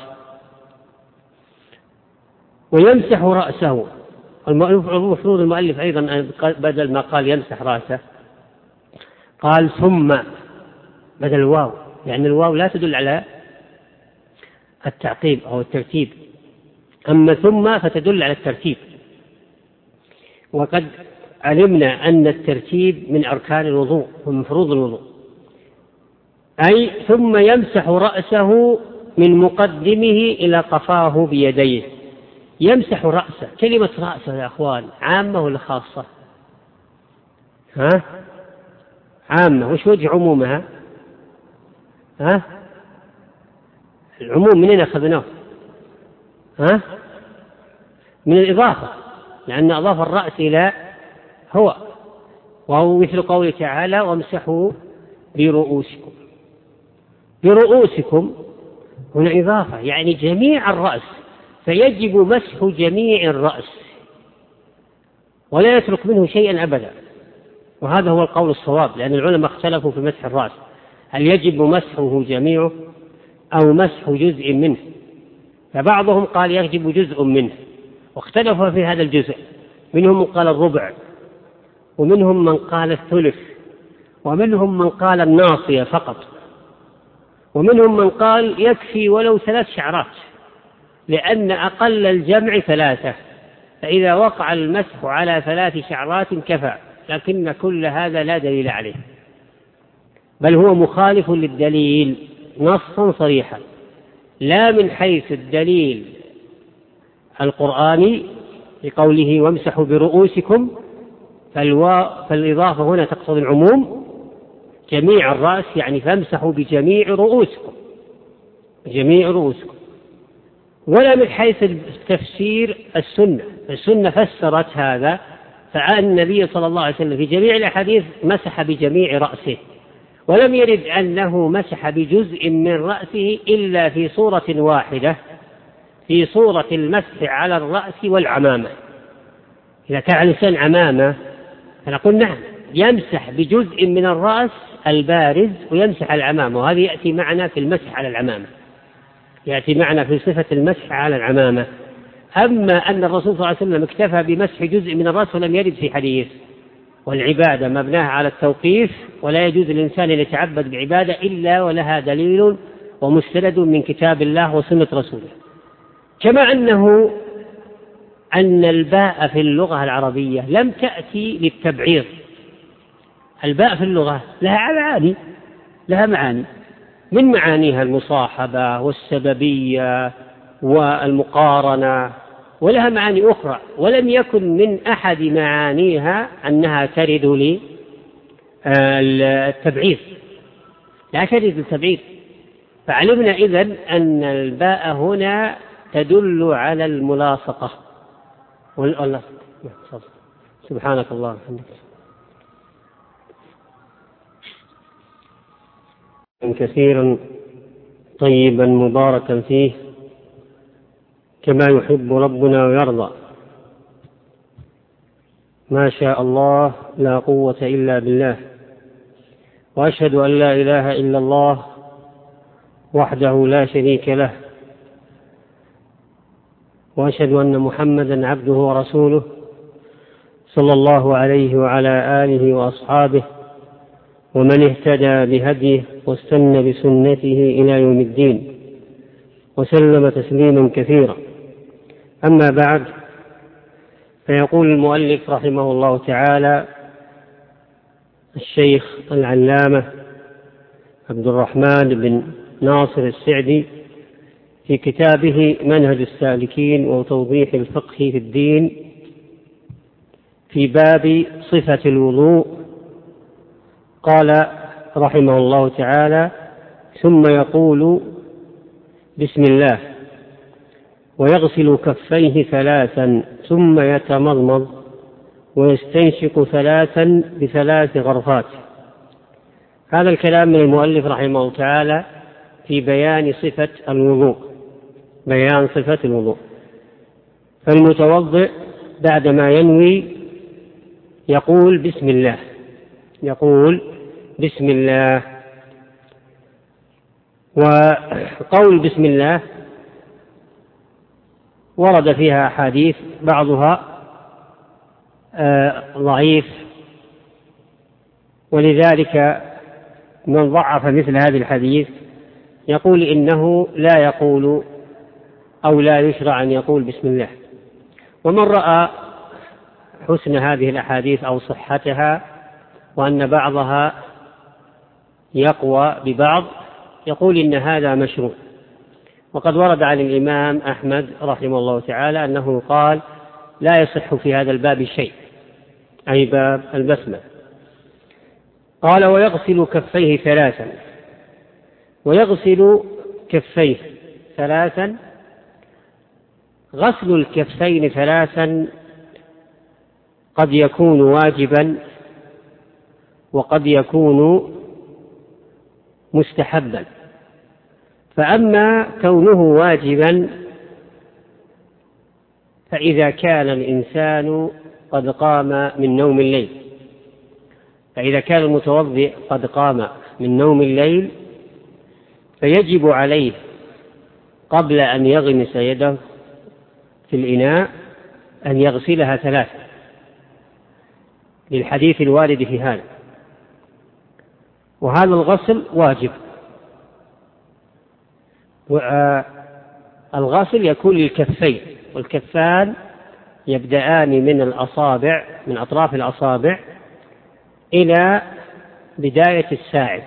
ويمسح رأسه، المفروض المؤلف أيضا بدل ما قال يمسح رأسه قال ثم بدل الواو، لأن الواو لا تدل على التعقيب أو الترتيب، أما ثم فتدل على الترتيب. وقد علمنا أن الترتيب من أركان الوضوء ومن فروض الوضوء، أي ثم يمسح رأسه من مقدمه إلى قفاه بيديه. يمسح رأسه، كلمة رأسه يا أخوان عامة ولا خاصة؟ عامة. وش وجه عمومها؟ العموم منين أخذناه؟ من الإضافة، لأن أضاف الرأس إلى هو، وهو مثل قوله تعالى وامسحوا برؤوسكم هنا إضافة، يعني جميع الرأس. فيجب مسح جميع الرأس ولا يترك منه شيئا أبدا، وهذا هو القول الصواب، لأن العلماء اختلفوا في مسح الرأس، هل يجب مسحه جميعه أو مسح جزء منه؟ فبعضهم قال يجب جزء منه، واختلفوا في هذا الجزء، منهم من قال الربع، ومنهم من قال الثلث، ومنهم من قال الناصية فقط، ومنهم من قال يكفي ولو 3 شعرات، لأن أقل الجمع 3، فإذا وقع المسح على 3 شعرات كفى، لكن كل هذا لا دليل عليه، بل هو مخالف للدليل نصا صريحا، لا من حيث الدليل القرآني لقوله وامسحوا برؤوسكم، فالإضافة هنا تقصد العموم جميع الرأس، يعني فامسحوا بجميع رؤوسكم، ولا من حيث التفسير السنة فسرت هذا، فعن النبي صلى الله عليه وسلم في جميع الأحاديث مسح بجميع رأسه، ولم يرد أنه مسح بجزء من رأسه إلا في صورة واحدة، في صورة المسح على الرأس والعمامة. إذا كان الإنسان عمامة فنقول نعم يمسح بجزء من الرأس البارز ويمسح العمامة، وهذا يأتي معنا في المسح على العمامة، يأتي معنا في صفة المسح على العمامة. أما أن الرسول صلى الله عليه وسلم اكتفى بمسح جزء من الرأس ولم يرد في حديث، والعبادة مبناها على التوقيف، ولا يجوز للإنسان أن يتعبد بعبادة إلا ولها دليل ومستند من كتاب الله وسنة رسوله. كما أن الباء في اللغة العربية لم تأتي للتبعيض، الباء في اللغة لها معاني، من معانيها المصاحبة والسببية والمقارنة، ولها معاني أخرى، ولم يكن من أحد معانيها أنها ترد للتبعيض، لا ترد للتبعيض. فعلمنا إذن أن الباء هنا تدل على الملاصقة. والله سبحانك الله وبحمدك كثيرا طيبا مباركا فيه كما يحب ربنا ويرضى، ما شاء الله لا قوة إلا بالله، وأشهد أن لا إله إلا الله وحده لا شريك له، وأشهد أن محمدا عبده ورسوله صلى الله عليه وعلى آله وأصحابه ومن اهتدى بهديه واستنى بسنته إلى يوم الدين، وسلم تسليما كثيرا. أما بعد، فيقول المؤلف رحمه الله تعالى الشيخ العلامة عبد الرحمن بن ناصر السعدي في كتابه منهج السالكين وتوضيح الفقه في الدين في باب صفة الوضوء، قال رحمه الله تعالى: ثم يقول بسم الله ويغسل كفيه 3 ثم يتمضمض ويستنشق 3 ب3 غرفات. هذا الكلام من المؤلف رحمه الله تعالى في بيان صفة الوضوء. فالمتوضئ بعدما ينوي يقول بسم الله. وقول بسم الله ورد فيها أحاديث بعضها ضعيف، ولذلك من ضعف مثل هذه الحديث يقول إنه لا يقول أو لا يشرع أن يقول بسم الله. ومن رأى حسن هذه الأحاديث أو صحتها وأن بعضها يقوى ببعض يقول إن هذا مشروع. وقد ورد عن الإمام أحمد رحمه الله تعالى أنه قال لا يصح في هذا الباب شيء، أي باب البسمة. قال ويغسل كفيه 3. ويغسل كفيه 3، غسل الكفين 3 قد يكون واجبا وقد يكون مستحبا. فأما كونه واجبا فإذا كان الإنسان قد قام من نوم الليل، فإذا كان المتوضئ قد قام من نوم الليل فيجب عليه قبل أن يغمس يده في الإناء أن يغسلها 3 للحديث الوارد في هذا، وهذا الغسل واجب. الغسل يكون للكفين، والكفان يبدأان من الأصابع، من أطراف الأصابع إلى بداية الساعد،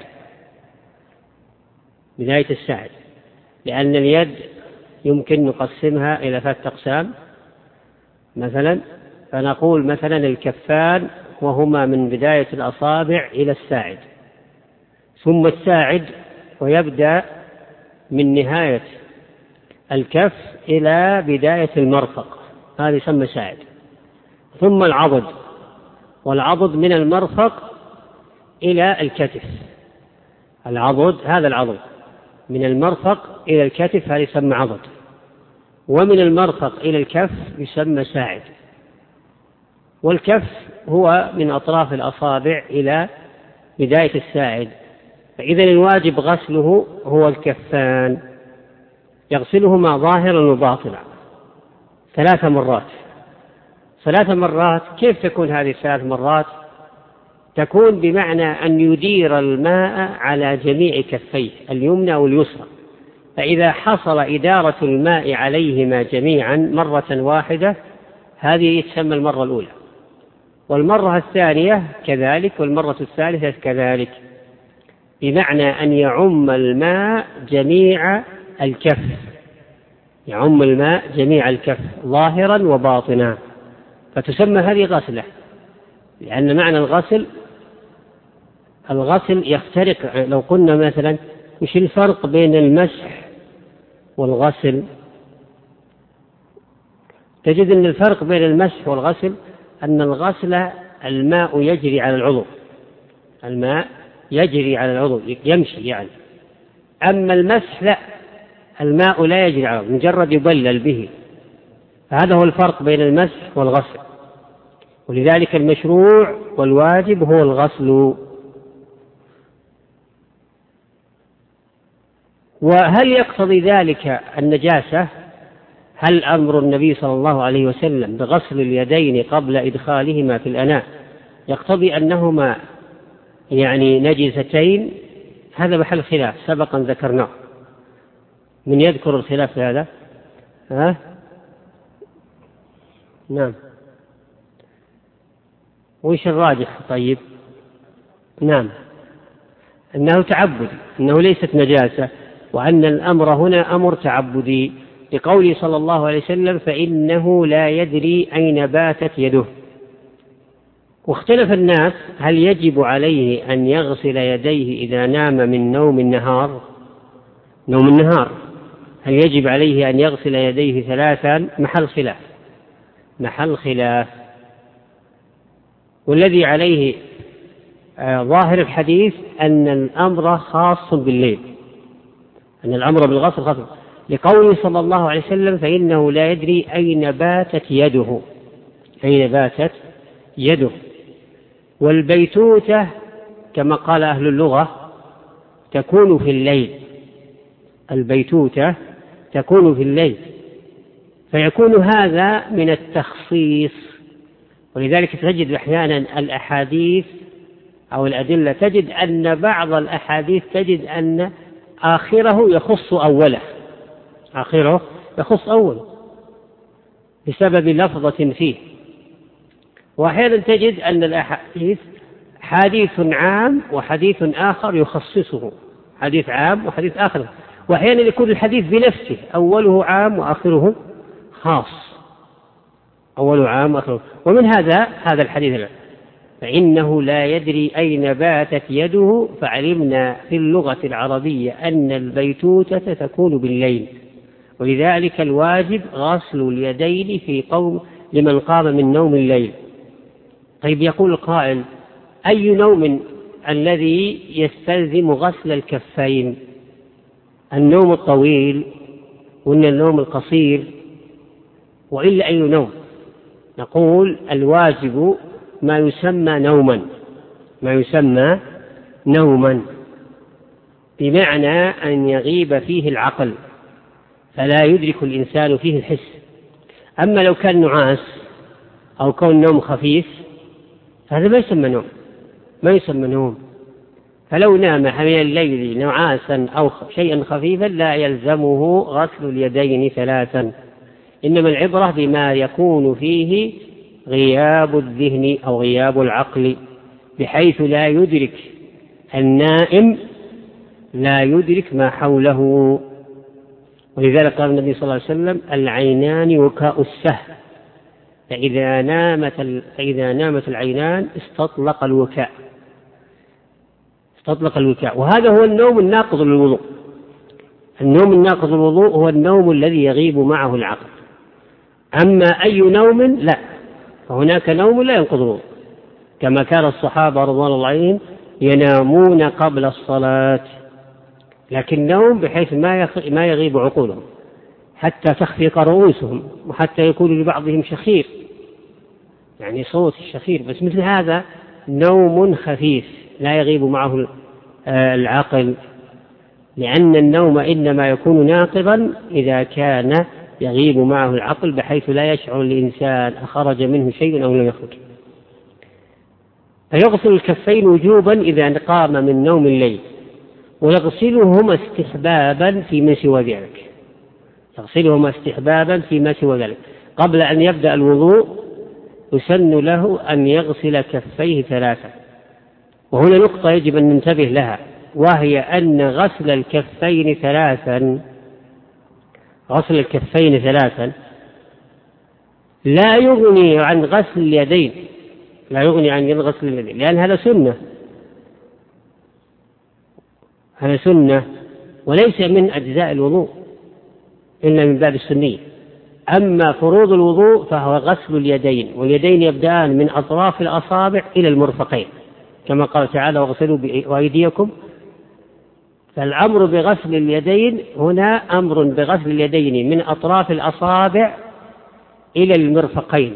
بداية الساعد، لأن اليد يمكن نقسمها إلى 3 أقسام مثلا، فنقول مثلا الكفان وهما من بداية الأصابع إلى الساعد، ثم الساعد ويبدأ من نهاية الكف إلى بداية المرفق، هذا يسمى ساعد، ثم العضد، والعضد من المرفق إلى الكتف، العضد هذا العضد من المرفق إلى الكتف هذا يسمى عضد، ومن المرفق إلى الكف يسمى ساعد، والكف هو من أطراف الأصابع إلى بداية الساعد. فإذا الواجب غسله هو الكفان، يغسلهما ظاهرا وباطنا 3 مرات. 3 مرات كيف تكون هذه 3 مرات؟ تكون بمعنى أن يدير الماء على جميع كفيه اليمنى واليسرى، فإذا حصل إدارة الماء عليهما جميعا مرة واحدة هذه تسمى المرة الأولى، والمرة الثانية كذلك، والمرة الثالثة كذلك، بمعنى أن يعم الماء جميع الكف، يعم الماء جميع الكف ظاهرا وباطنا، فتسمى هذه غسلة، لأن معنى الغسل يختلف. لو قلنا مثلا وش الفرق بين المسح والغسل؟ تجد أن الفرق بين المسح والغسل أن الغسل الماء يجري على العضو، الماء يجري على العضو يمشي يعني، أما المسح لا، الماء لا يجري على العضو، مجرد يبلل به، فهذا هو الفرق بين المسح والغسل، ولذلك المشروع والواجب هو الغسل. وهل يقتضي ذلك النجاسة؟ هل أمر النبي صلى الله عليه وسلم بغسل اليدين قبل إدخالهما في الإناء يقتضي أنهما يعني نجستين؟ هذا محل خلاف سبقا ذكرناه. من يذكر الخلاف هذا؟ نعم، وش الراجح؟ طيب نعم، أنه تعبد، أنه ليست نجاسة، وأن الأمر هنا أمر تعبدي، لقوله صلى الله عليه وسلم فإنه لا يدري أين باتت يده. واختلف الناس هل يجب عليه أن يغسل يديه إذا نام من نوم النهار، نوم النهار هل يجب عليه أن يغسل يديه 3؟ محل خلاف. والذي عليه ظاهر الحديث أن الأمر خاص بالليل، أن الأمر بالغسل خاص، لقوله صلى الله عليه وسلم فإنه لا يدري أين باتت يده، أين باتت يده. والبيتوتة كما قال أهل اللغة تكون في الليل، البيتوتة تكون في الليل، فيكون هذا من التخصيص. ولذلك تجد أحيانا الأحاديث أو الأدلة تجد أن بعض الأحاديث تجد أن آخره يخص أوله، آخره يخص أوله بسبب لفظة فيه، وأحيانا تجد أن الأحاديث حديث عام وحديث آخر يخصصه، حديث عام وحديث آخر، وأحيانا يكون الحديث بنفسه أوله عام وآخره خاص، أوله عام وآخره. ومن هذا الحديث فإنه لا يدري أين باتت يده، فعلمنا في اللغة العربية أن البيتوتة تكون بالليل، ولذلك الواجب غسل اليدين في قوم لمن قام من نوم الليل. طيب يقول القائل أي نوم الذي يستلزم غسل الكفين؟ النوم الطويل ولا النوم القصير وإلا أي نوم. نقول الواجب ما يسمى نوما، ما يسمى نوما، بمعنى أن يغيب فيه العقل فلا يدرك الإنسان فيه الحس. أما لو كان نعاس أو كون نوم خفيف هذا ما يسمى نوم، ما يسمى نوم. فلو نام من الليل نعاسا أو شيئا خفيفا لا يلزمه غسل اليدين 3، إنما العبرة بما يكون فيه غياب الذهن أو غياب العقل، بحيث لا يدرك النائم لا يدرك ما حوله. ولذلك قال النبي صلى الله عليه وسلم: العينان وكاء السهم، فإذا نامت العينان استطلق الوكاء. وهذا هو النوم الناقض للوضوء. النوم الناقض للوضوء هو النوم الذي يغيب معه العقل. أما أي نوم لا، فهناك نوم لا ينقض الوضوء، كما كان الصحابة رضوان الله عليهم ينامون قبل الصلاة، لكن نوم بحيث ما يغيب عقولهم حتى تخفق رؤوسهم، وحتى يكون لبعضهم شخير، يعني صوت الشخير، بس مثل هذا نوم خفيف لا يغيب معه العقل، لأن النوم إنما يكون ناقضا إذا كان يغيب معه العقل بحيث لا يشعر الإنسان أخرج منه شيء أو لم يخرج. فيغسل الكفين وجوبا إذا قام من نوم الليل، ويغسلهما استحبابا فيما سوى ذلك. يغسلهما استحبابا فيما سوى ذلك. قبل أن يبدأ الوضوء يسن له أن يغسل كفيه 3. وهنا نقطة يجب أن ننتبه لها، وهي أن غسل الكفين 3 لا يغني عن غسل اليدين، لأن هذا سنة وليس من أجزاء الوضوء إلا من باب السنية. أما فروض الوضوء فهو غسل اليدين، واليدين يبدأان من أطراف الأصابع إلى المرفقين، كما قال تعالى: واغسلوا بأيديكم. فالأمر بغسل اليدين هنا أمر بغسل اليدين من أطراف الأصابع إلى المرفقين.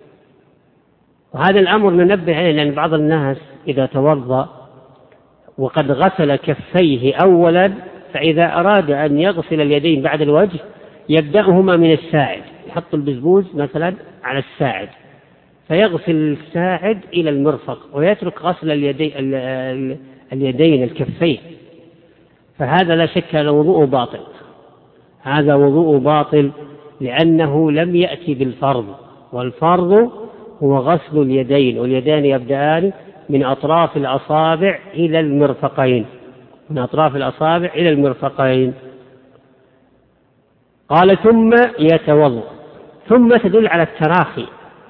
وهذا الأمر ننبه عليه، لأن بعض الناس إذا توضأ وقد غسل كفيه أولا، فإذا أراد أن يغسل اليدين بعد الوجه يبدأهما من الساعد، يحط البزبوز مثلا على الساعد فيغسل الساعد إلى المرفق ويترك غسل اليدين الكفين، فهذا لا شك أنه وضوء باطل. هذا وضوء باطل لأنه لم يأتي بالفرض، والفرض هو غسل اليدين، واليدين يبدأان من أطراف الأصابع إلى المرفقين. قال: ثم يتوضأ. ثم تدل على التراخي،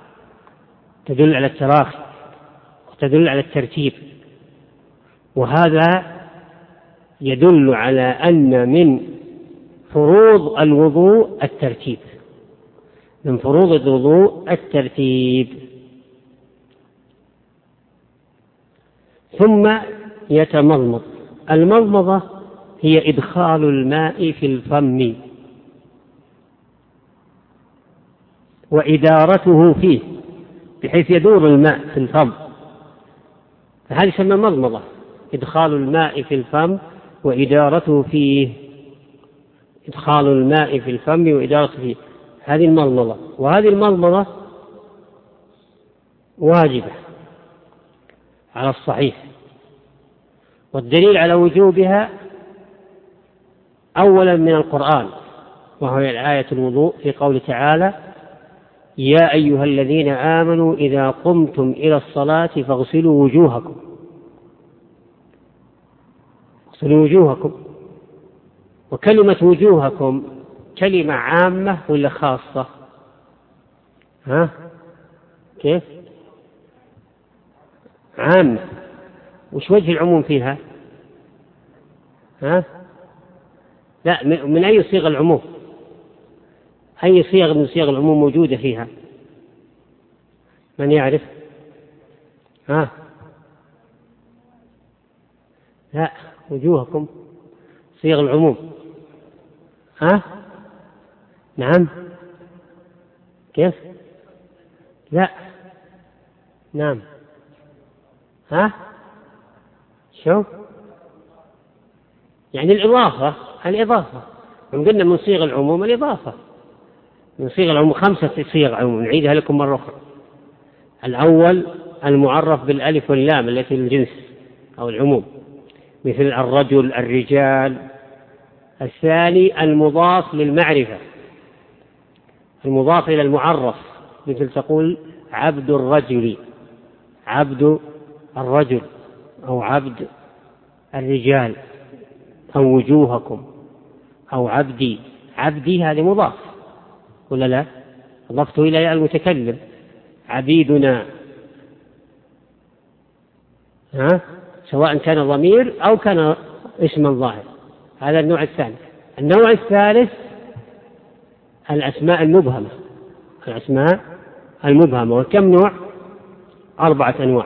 وتدل على الترتيب، وهذا يدل على أن من فروض الوضوء الترتيب. ثم يتمضمض. المضمضة هي إدخال الماء في الفم وإدارته فيه بحيث يدور الماء في الفم، فهذه يسمى مضمضة، إدخال الماء في الفم وإدارته فيه. هذه المضمضة، وهذه المضمضة واجبة على الصحيح، والدليل على وجوبها أولا من القرآن، وهي آية الوضوء في قوله تعالى: يا أيها الذين آمنوا إذا قمتم إلى الصلاة فاغسلوا وجوهكم. وكلمة وجوهكم كلمة عامة ولا خاصة؟ كيف؟ عامة. وش وجه العموم فيها؟ لا، من أي صيغ العموم؟ أي صيغ من صيغ العموم موجودة فيها؟ من يعرف؟ لا، وجوهكم صيغ العموم. نعم، كيف؟ لا. نعم. ها؟ شو؟ يعني الإضافة. قلنا من صيغ العموم الإضافة. من صيغ العموم 5 صيغ عموم، نعيدها لكم مرة أخرى. الأول المعرف بالألف واللام التي للجنس أو العموم، مثل الرجل، الرجال. الثاني المضاف للمعرفة، المضاف إلى المعرف، مثل تقول عبد الرجل، عبد الرجل، أو عبد الرجال، أو وجوهكم، أو عبدي. عبدي هذا مضاف ولا لا؟ أضفته إلى المتكلم. عبيدنا، سواء كان ضمير أو كان اسما ظاهر. هذا النوع الثاني. النوع الثالث الأسماء المبهمة. الأسماء المبهمة، وكم نوع؟ 4 أنواع: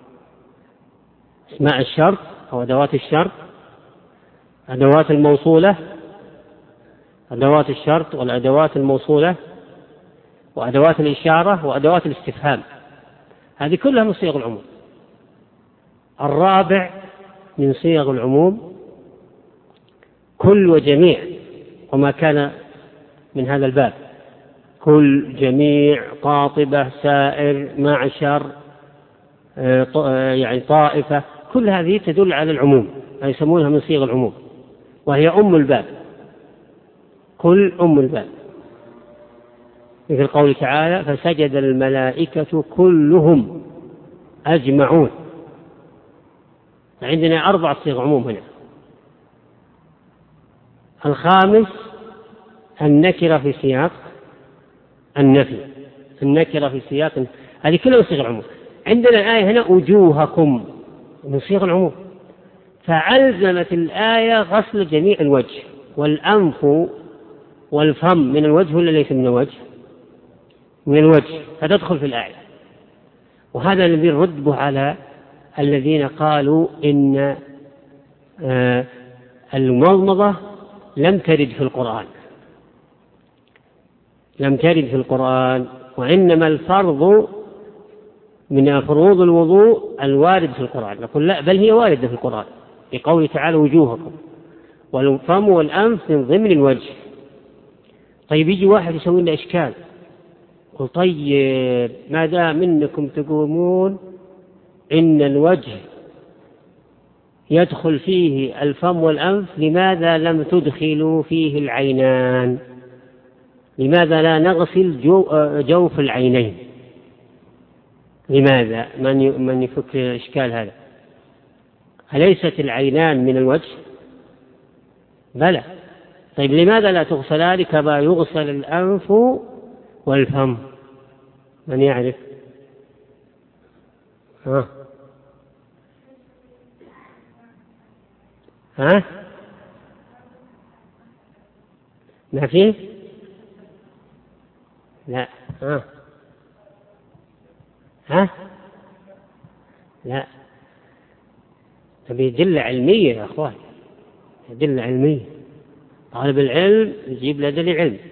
اسماء الشرط أو أدوات الشرط، أدوات الموصولة، أدوات الشرط والأدوات الموصولة، وأدوات الإشارة، وأدوات الاستفهام. هذه كلها من صيغ العموم. الرابع من صيغ العموم كل وجميع، وما كان من هذا الباب: كل، جميع، قاطبة، سائر، معشر، يعني طائفة. كل هذه تدل على العموم، يسمونها من صيغ العموم، وهي أم الباب. كل أم الباب، مثل قوله تعالى: فسجد الملائكة كلهم أجمعون. عندنا 4 صيغ عموم هنا. الخامس النكرة في سياق النفي. النكرة في سياق، هذه كلها صيغ العموم. عندنا الآية هنا وجوهكم من صيغ العموم، فألزمت الآية غسل جميع الوجه، والأنف والفم من الوجه ولا ليس من الوجه؟ من الوجه، فتدخل في الآية. وهذا الذي نرد به على الذين قالوا إن المضمضة لم ترد في القرآن، لم ترد في القرآن، وإنما الفرض من فروض الوضوء الوارد في القرآن. نقول لا، بل هي واردة في القرآن، بقوله تعالى: وجوهكم، والفم والأنف من ضمن الوجه. طيب يجي واحد يسوي لنا إشكال، قل طيب ما دام إنكم تقومون إن الوجه يدخل فيه الفم والأنف، لماذا لم تدخلوا فيه العينان؟ لماذا لا نغسل جوف العينين؟ لماذا؟ من يفك الإشكال هذا؟ أليست العينان من الوجه؟ بلى. طيب لماذا لا تغسلان كما يغسل الأنف والفم؟ من يعرف؟ ما فيه؟ لا. لا، تبي أدلة علمية يا أخوان، أدلة علمية. طالب العلم يجيب له دليل علم.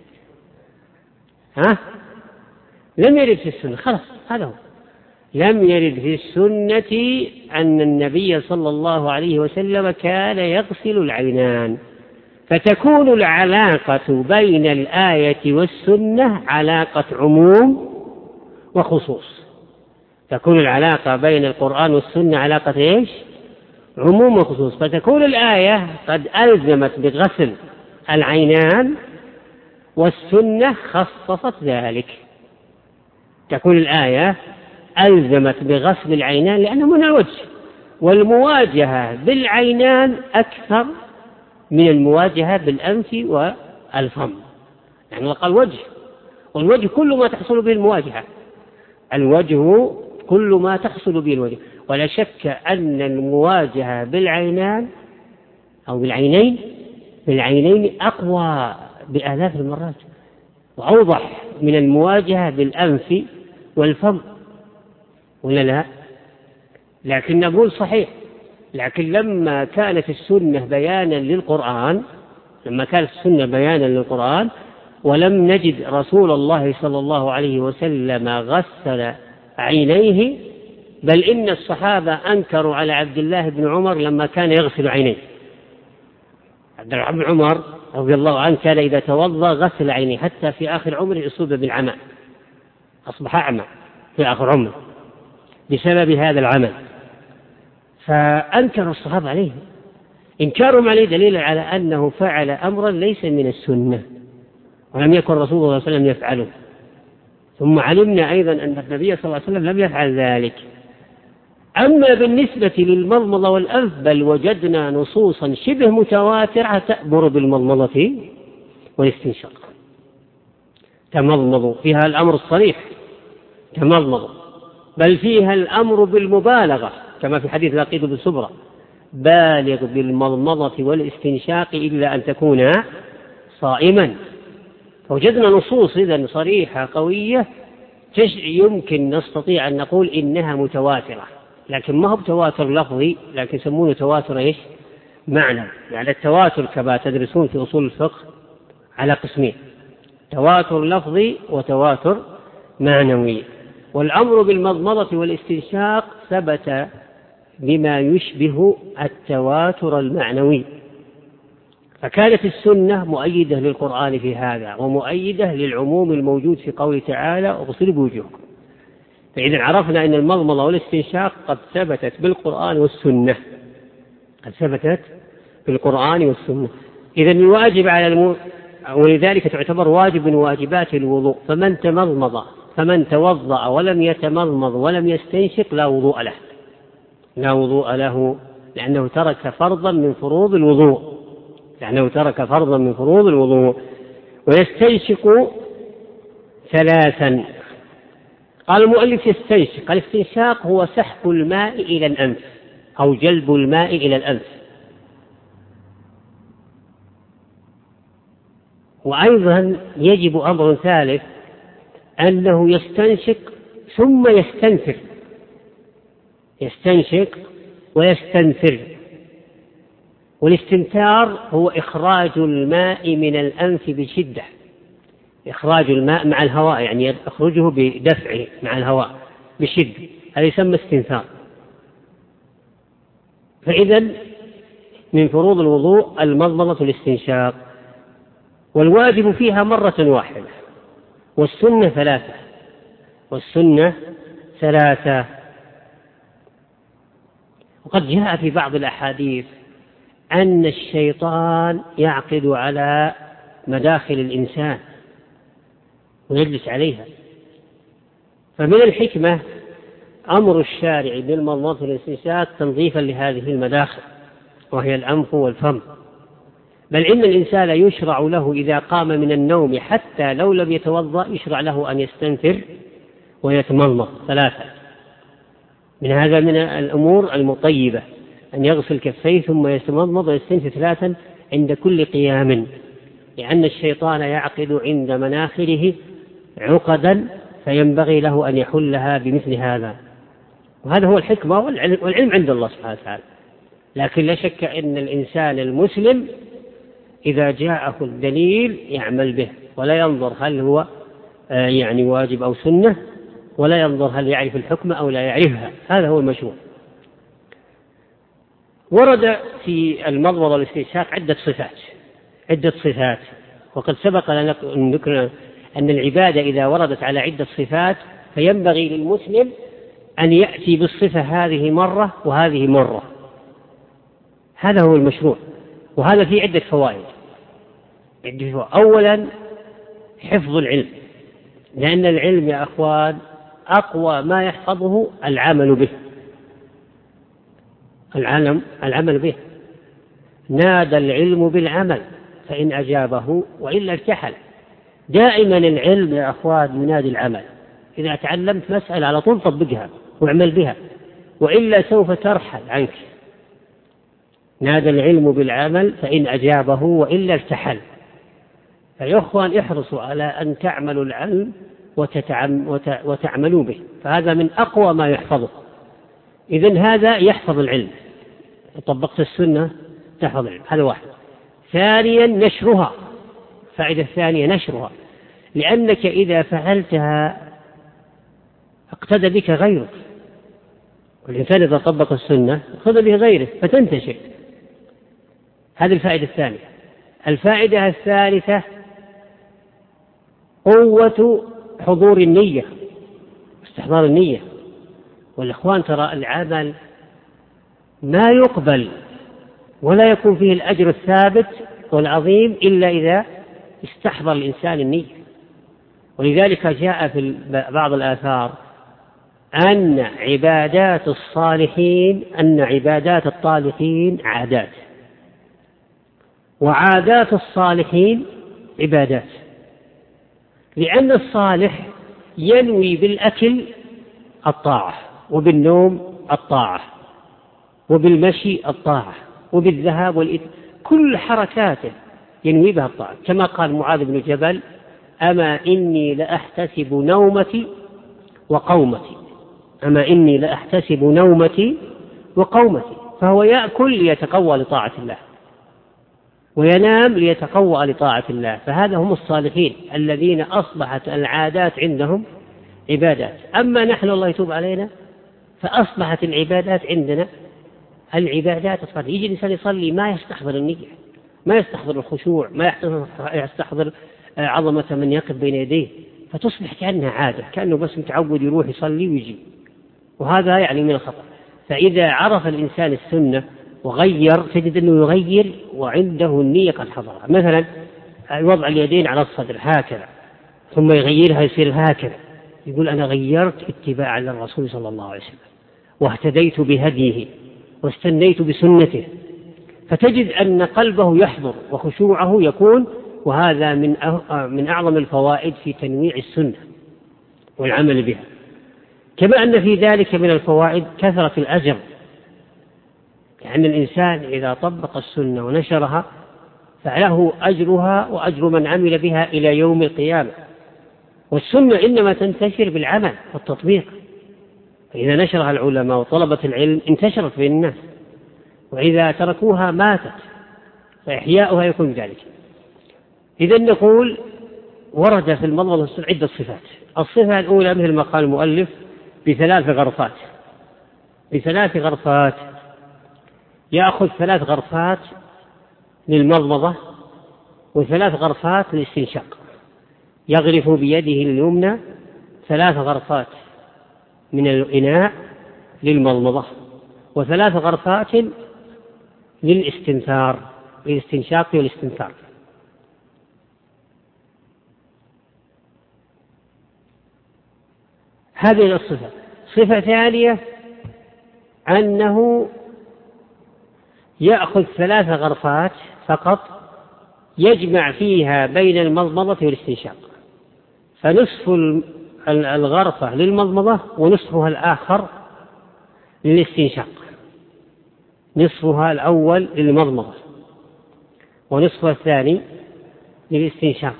لم يرد في السنة، خلاص هذا هو. لم يرد في السنة أن النبي صلى الله عليه وسلم كان يغسل العينان، فتكون العلاقة بين الآية والسنة علاقة عموم وخصوص. تكون العلاقة بين القرآن والسنة علاقة إيش؟ عموم وخصوص. فتكون الآية قد ألزمت بغسل العينان، والسنة خصصت ذلك. تكون الآية ألزمت بغسل العينان لأنه من الوجه، والمواجهة بالعينان أكثر من المواجهة بالأنف والفم. يعني قال وجه، والوجه كل ما تحصل به المواجهة، الوجه كل ما تحصل به الوجه. ولا شك أن المواجهة بالعينان أو بالعينين أقوى بآلاف المرات وأوضح من المواجهة بالأنف والفم، ولا لا؟ لكن نقول صحيح، لكن لما كانت السنة بيانا للقرآن، ولم نجد رسول الله صلى الله عليه وسلم غسل عينيه، بل إن الصحابة أنكروا على عبد الله بن عمر لما كان يغسل عينيه. عبد الله بن عمر رضي الله عنه كان إذا توضأ غسل عينيه، حتى في آخر عمره أصيب بالعمى، أصبح أعمى في آخر عمره بسبب هذا العمل، فأنكر الصحابة عليه. إنكارهم عليه دليل على أنه فعل أمرا ليس من السنة، ولم يكن رسول الله صلى الله عليه وسلم يفعله. ثم علمنا أيضا أن النبي صلى الله عليه وسلم لم يفعل ذلك. أما بالنسبة للمضمضة والأنف بل وجدنا نصوصا شبه متواترة تأمر بالمضمضة والاستنشاق، تمضمضوا فيها الأمر الصريح، تمضمضوا، بل فيها الأمر بالمبالغة كما في حديث لقيط بن سبرة: بالغ بالمضمضة والاستنشاق إلا أن تكون صائما. فوجدنا نصوص إذن صريحة قوية يمكن نستطيع أن نقول إنها متواترة، لكن ما هو بتواتر لفظي، لكن يسمونه تواتر معنى. يعني التواتر كما تدرسون في أصول الفقه على قسمين: تواتر لفظي وتواتر معنوي. والأمر بالمضمضة والاستنشاق ثبت بما يشبه التواتر المعنوي، فكانت السنة مؤيدة للقرآن في هذا، ومؤيدة للعموم الموجود في قوله تعالى: اغسلوا بوجوهكم. فإذا عرفنا أن المضمضة والاستنشاق قد ثبتت بالقرآن والسنة، قد ثبتت بالقرآن والسنة. إذا الواجب على ولذلك تعتبر واجب من واجبات الوضوء. فمن توضأ ولم يتمضمض ولم يستنشق لا وضوء له، لا وضوء له، لأنه ترك فرضا من فروض الوضوء، ويستنشق ثلاثا. قال المؤلف: يستنشق. الاستنشاق هو سحب الماء إلى الأنف أو جلب الماء إلى الأنف. وأيضا يجب أمر ثالث، أنه يستنشق ثم يستنثر، يستنشق ويستنثر. والاستنثار هو إخراج الماء من الأنف بشدة، إخراج الماء مع الهواء، يعني يخرجه بدفعه مع الهواء بشدة، هذا يسمى استنثار. فإذا من فروض الوضوء المضمضة والاستنشاق، والواجب فيها مرة واحدة، والسنة ثلاثة. وقد جاء في بعض الأحاديث أن الشيطان يعقد على مداخل الإنسان ويجلس عليها، فمن الحكمة أمر الشارع بالمضمضة والاستنشاق تنظيفا لهذه المداخل، وهي الأنف والفم. بل إن الإنسان يشرع له إذا قام من النوم حتى لو لم يتوضأ يشرع له أن يستنثر ويتمضمض ثلاثة. من هذا من الأمور المطيبة أن يغسل كفيه ثم يتمضمض ويستنثر ثلاثا عند كل قيام، لأن الشيطان يعقد عند مناخره عقدا، فينبغي له أن يحلها بمثل هذا. وهذا هو الحكمة والعلم عند الله سبحانه وتعالى. لكن لا شك أن الإنسان المسلم إذا جاءه الدليل يعمل به، ولا ينظر هل هو يعني واجب أو سنة، ولا ينظر هل يعرف الحكمة أو لا يعرفها. هذا هو المشروع. ورد في المضمضة والاستنشاق عدة صفات، وقد سبق لنا ذكرنا أن العبادة إذا وردت على عدة صفات فينبغي للمسلم أن يأتي بالصفة هذه مرة وهذه مرة. هذا هو المشروع، وهذا فيه عدة فوائد. أولا حفظ العلم، لأن العلم يا أخوان أقوى ما يحفظه العمل به، العمل به. نادى العلم بالعمل فإن أجابه وإلا ارتحل. دائما العلم يا أخوان ينادي العمل. إذا تعلمت مسألة على طول طبقها واعمل بها، وإلا سوف ترحل عنك. نادى العلم بالعمل فإن أجابه وإلا ارتحل. فيا أخوان احرصوا على أن تعملوا العلم وتعملوا به، فهذا من أقوى ما يحفظه. إذن هذا يحفظ العلم، طبقت السنة تحفظ العلم، هذا واحد. ثانيا نشرها، الفائدة الثانية نشرها، لأنك إذا فعلتها اقتدى بك غيرك، والإنسان إذا طبق السنة اقتدى به غيره فتنتشر. هذه الفائدة الثانية. الفائدة الثالثة قوة حضور النية، استحضار النية. والإخوان ترى العمل ما يقبل ولا يكون فيه الأجر الثابت والعظيم إلا إذا استحضر الإنسان النية. ولذلك جاء في بعض الآثار أن عبادات الطالحين عادات، وعادات الصالحين عبادات. لأن الصالح ينوي بالأكل الطاعة، وبالنوم الطاعة، وبالمشي الطاعة، وبالذهاب والإثم، كل حركاته ينوي بها الطاعة. كما قال معاذ بن جبل: أما إني لأحتسب نومتي وقومتي، أما إني لأحتسب نومتي وقومتي. فهو يأكل ليتقوى لطاعة الله، وينام ليتقوى لطاعة الله. فهذا هم الصالحين الذين أصبحت العادات عندهم عبادات. أما نحن الله يتوب علينا فأصبحت العبادات عندنا العبادات الصالحة. يجي الإنسان يصلي ما يستحضر النية، ما يستحضر الخشوع، ما يستحضر عظمة من يقف بين يديه، فتصبح كأنها عادة، كأنه بس متعود يروح يصلي ويجي، وهذا يعني من الخطأ. فإذا عرف الإنسان السنة وغير تجد أنه يغير وعنده النية قد حضرها. مثلا وضع اليدين على الصدر هكذا، ثم يغيرها يصير هكذا، يقول أنا غيرت اتباعا للرسول صلى الله عليه وسلم، واهتديت بهديه، واستنيت بسنته. فتجد أن قلبه يحضر وخشوعه يكون، وهذا من أعظم الفوائد في تنويع السنة والعمل بها. كما أن في ذلك من الفوائد كثرة الأجر، لأن الإنسان إذا طبق السنة ونشرها فله أجرها وأجر من عمل بها إلى يوم القيامة. والسنة إنما تنتشر بالعمل والتطبيق، فإذا نشرها العلماء وطلبة العلم انتشرت بين الناس، وإذا تركوها ماتت، فإحياؤها يكون ذلك. إذا نقول ورد في المضمضة والسنة عدة صفات. الصفة الأولى مثل ما قال المؤلف بثلاث غرفات، يأخذ 3 غرفات للمضمضة و3 غرفات للاستنشاق، يغرف بيده اليمنى 3 غرفات من الإناء للمضمضة، و3 غرفات للاستنشاق والاستنثار. هذه الصفة. صفة ثانية أنه يأخذ 3 غرفات فقط يجمع فيها بين المضمضة والاستنشاق، فنصف الغرفة للمضمضة ونصفها الآخر للاستنشاق، نصفها الأول للمضمضة ونصفها الثاني للاستنشاق،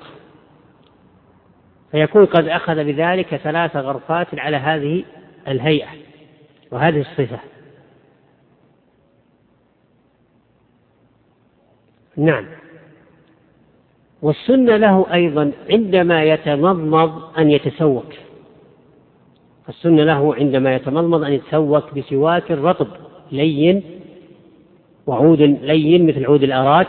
فيكون قد أخذ بذلك 3 غرفات على هذه الهيئة وهذه الصفة. نعم. والسنة له أيضا عندما يتمضمض أن يتسوك، السنة له عندما يتمضمض أن يتسوك بسواك رطب لين وعود لين مثل عود الأراك،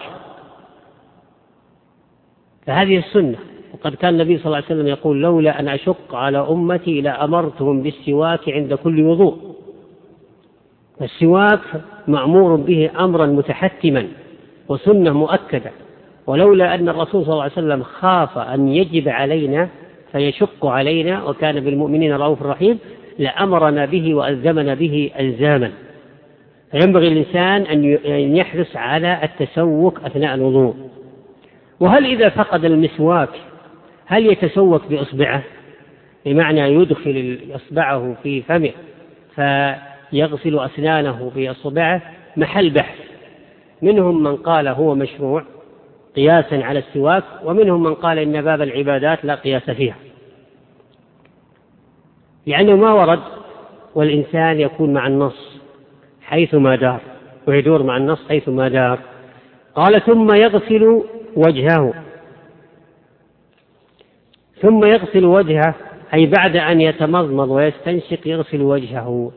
فهذه السنة. وقد كان النبي صلى الله عليه وسلم يقول: لولا أن أشق على أمتي لأمرتهم بالسواك عند كل وضوء. السواك مأمور به أمرا متحتما وسنة مؤكدة، ولولا أن الرسول صلى الله عليه وسلم خاف أن يجب علينا فيشق علينا وكان بالمؤمنين رؤوف رحيم لأمرنا به وألزمنا به ألزاما. فينبغي الإنسان أن يحرص على التسوك أثناء الوضوء. وهل إذا فقد المسواك هل يتسوك بإصبعه، بمعنى يدخل إصبعه في فمه فيغسل أسنانه بإصبعه؟ محل بحث. منهم من قال هو مشروع قياسا على السواك، ومنهم من قال إن باب العبادات لا قياس فيها، لأنه ما ورد، والإنسان يكون مع النص حيثما دار ويدور مع النص حيثما دار. قال: ثم يغسل وجهه ثم يغسل وجهه، أي بعد أن يتمضمض ويستنشق يغسل وجهه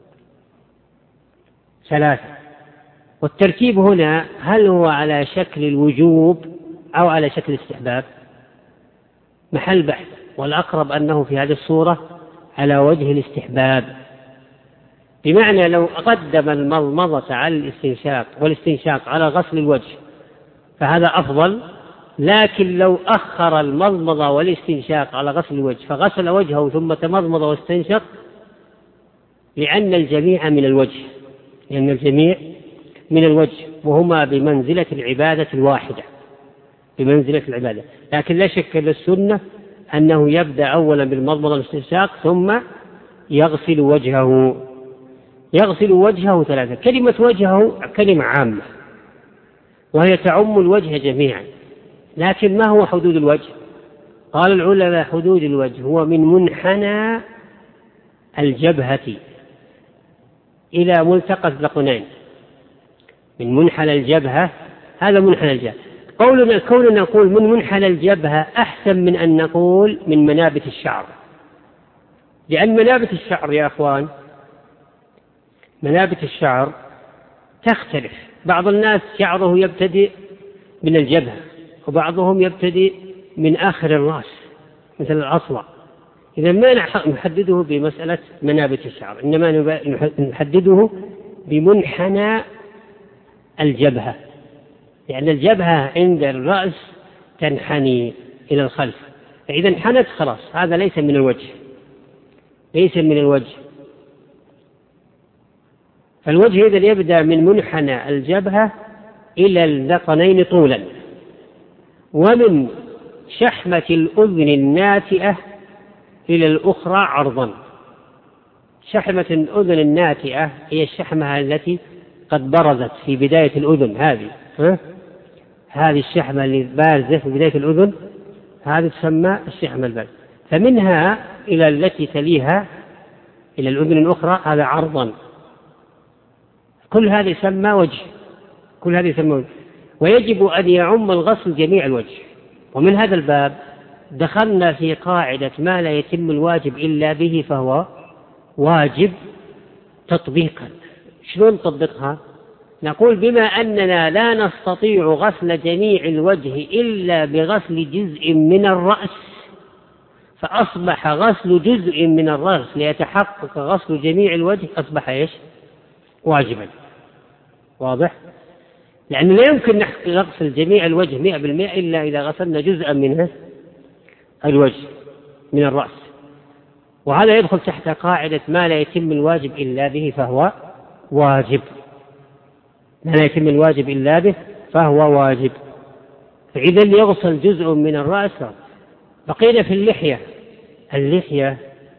3. والترتيب هنا هل هو على شكل الوجوب أو على شكل الاستحباب؟ محل بحث، والأقرب أنه في هذه الصورة على وجه الاستحباب، بمعنى لو قدم المضمضة على الاستنشاق والاستنشاق على غسل الوجه فهذا أفضل، لكن لو أخر المضمضة والاستنشاق على غسل الوجه فغسل وجهه ثم تمضمض واستنشق، لأن الجميع من الوجه وهما بمنزلة العبادة الواحدة، لكن لا شك أن السنة أنه يبدأ أولا بالمضمضة والاستنشاق ثم يغسل وجهه 3. كلمة وجهه كلمة عامة وهي تعم الوجه جميعا، لكن ما هو حدود الوجه؟ قال العلماء حدود الوجه هو من منحنى الجبهة إلى ملتقى الذقنين، من منحنى الجبهة، هذا منحنى الجبهة. كوننا نقول من منحنى الجبهة أحسن من أن نقول من منابت الشعر، لأن منابت الشعر يا أخوان، منابت الشعر تختلف، بعض الناس شعره يبتدئ من الجبهة وبعضهم يبتدئ من آخر الرأس مثل الأصلع، إذا ما نحدده بمسألة منابت الشعر، إنما نحدده بمنحنى الجبهة، لأن الجبهة عند الرأس تنحني إلى الخلف، فإذا انحنت خلاص هذا ليس من الوجه. فالوجه إذا يبدأ من منحنى الجبهة إلى الذقنين طولا، ومن شحمة الأذن الناتئة إلى الأخرى عرضا. شحمة الأذن الناتئة هي الشحمة التي قد برزت في بداية الأذن، هذه الشحمة اللي بارزة في بداية الأذن هذه تسمى الشحمة البارزة، فمنها إلى التي تليها إلى الأذن الأخرى هذا عرضا، كل هذا يسمى وجه. ويجب أن يعم الغسل جميع الوجه. ومن هذا الباب دخلنا في قاعدة ما لا يتم الواجب إلا به فهو واجب تطبيقا. شلون نطبقها؟ نقول بما أننا لا نستطيع غسل جميع الوجه إلا بغسل جزء من الرأس، فأصبح غسل جزء من الرأس ليتحقق غسل جميع الوجه أصبح واجبا. واضح؟ لأن لا يمكن نغسل جميع الوجه 100% إلا إذا غسلنا جزءا من الوجه من الرأس، وهذا يدخل تحت قاعدة ما لا يتم الواجب إلا به فهو واجب. ما لا يتم الواجب إلا به فهو واجب. فإذا يغسل جزء من الرأس. بقينا في اللحية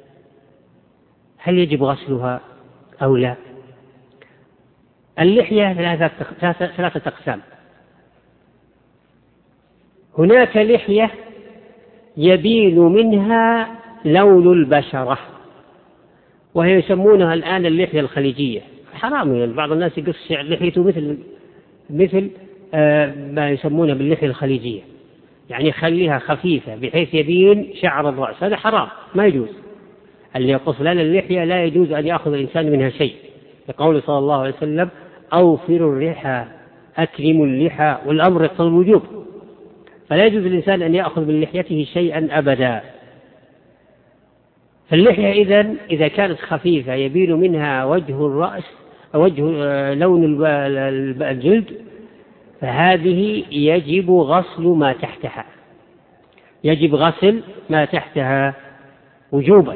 هل يجب غسلها أو لا؟ اللحية ثلاثة أقسام. هناك لحية يبين منها لون البشرة، وهي يسمونها الآن اللحية الخليجية. حرام يعني بعض الناس يقص لحيته مثل ما يسمونه باللحية الخليجية، يعني يخليها خفيفة بحيث يبين شعر الرأس، هذا حرام ما يجوز. اللي يقص لنا اللحية لا يجوز أن يأخذ الإنسان منها شيء، لقول صلى الله عليه وسلم أوفروا اللحى أكرموا اللحى، والأمر يقتضي الوجوب، فلا يجوز للإنسان أن يأخذ من لحيته شيئا أبدا. فاللحية إذا كانت خفيفة يبين منها وجه الرأس وجه لون الجلد فهذه يجب غسل ما تحتها، وجوبا.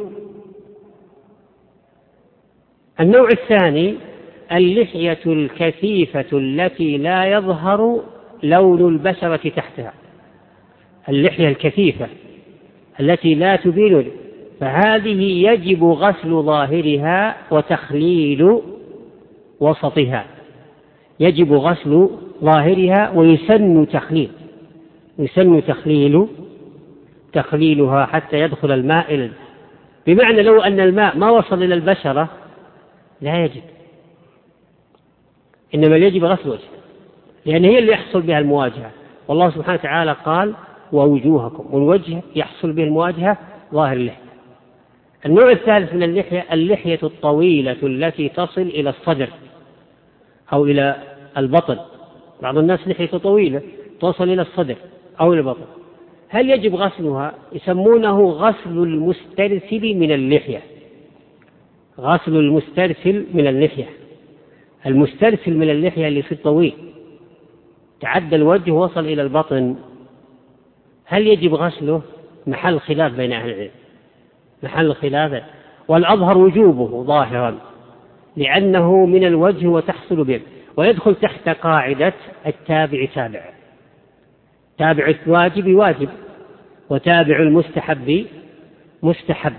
النوع الثاني اللحية الكثيفة التي لا يظهر لون البشرة تحتها، اللحية الكثيفة التي لا تبين، فهذه يجب غسل ظاهرها وتخليل وسطها. يجب غسل ظاهرها ويسن تخليلها حتى يدخل الماء بمعنى لو أن الماء ما وصل إلى البشرة لا يجب، إنما يجب غسل وجه، لأن هي اللي يحصل بها المواجهة. والله سبحانه وتعالى قال ووجوهكم، والوجه يحصل به المواجهة ظاهر اللحية. النوع الثالث من اللحية اللحية الطويلة التي تصل إلى الصدر أو إلى البطن. بعض الناس لحيته طويلة توصل إلى الصدر أو إلى البطن. هل يجب غسلها؟ يسمونه غسل المسترسل من اللحية. غسل المسترسل من اللحية. المسترسل من اللحية اللي في الطويل تعدى الوجه ووصل إلى البطن، هل يجب غسله؟ محل خلاف بين أهل العلم، محل خلاف، والأظهر وجوبه ظاهرا لأنه من الوجه وتحصل به، ويدخل تحت قاعدة التابع تابع. تابع الواجب واجب، وتابع المستحب مستحب.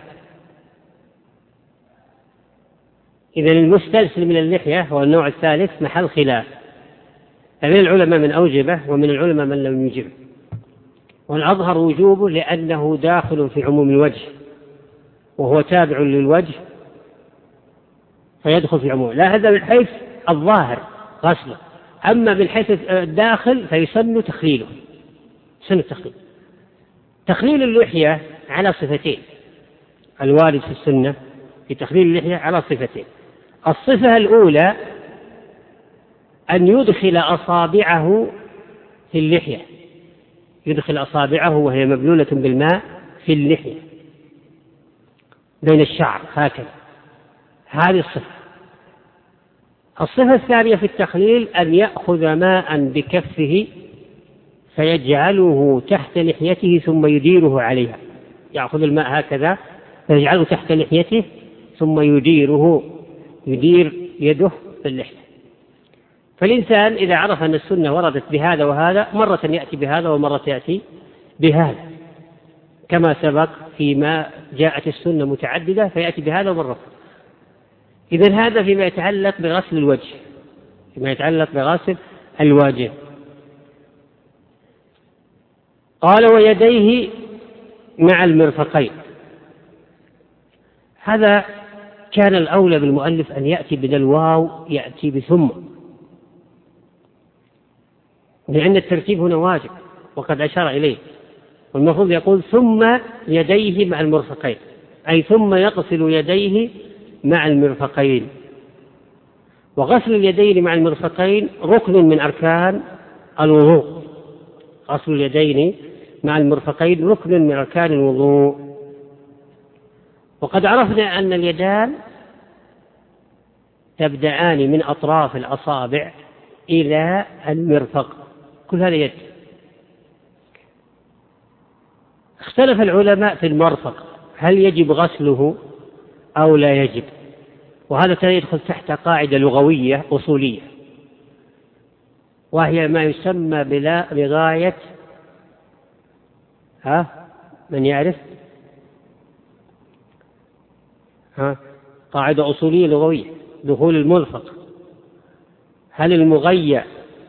إذن المسترسل من اللحية هو النوع الثالث محل خلاف، فمن العلماء من أوجبه ومن العلماء من لم يوجبه، والأظهر وجوبه لأنه داخل في عموم الوجه وهو تابع للوجه فيدخل في عموم. لا، هذا من حيث الظاهر غسله، أما من حيث الداخل فيسن تخليله. سن التخليل، تخليل اللحية على صفتين، الوارد في السنة في تخليل اللحية على صفتين. الصفة الأولى أن يدخل أصابعه في اللحية، يدخل أصابعه وهي مبلولة بالماء في اللحية بين الشعر هكذا، هذه الصفة. الصفة الثانية في التخليل أن يأخذ ماء بكفه فيجعله تحت لحيته ثم يديره عليها، يأخذ الماء هكذا فيجعله تحت لحيته ثم يدير يده في اللحية. فالإنسان إذا عرف أن السنة وردت بهذا وهذا، مرة يأتي بهذا ومرة يأتي بهذا، كما سبق فيما جاءت السنة متعددة فيأتي بهذا ومرة. إذن هذا فيما يتعلق بغسل الوجه، فيما يتعلق بغسل الوجه. قال ويديه مع المرفقين. هذا كان الأولى بالمؤلف أن يأتي بدل الواو، يأتي بثم، لأن الترتيب هنا واجب وقد أشار إليه، والمفروض يقول ثم يديه مع المرفقين، أي ثم يغسل يديه مع المرفقين. وغسل اليدين مع المرفقين ركن من أركان الوضوء. غسل اليدين مع المرفقين ركن من أركان الوضوء. وقد عرفنا أن اليدان تبدأان من أطراف الأصابع إلى المرفق، كل هذا يد. اختلف العلماء في المرفق هل يجب غسله أو لا يجب، وهذا يدخل تحت قاعدة لغوية أصولية، وهي ما يسمى بغاية من يعرف؟ قاعدة أصولية لغوية، دخول المرفق. هل المغيّ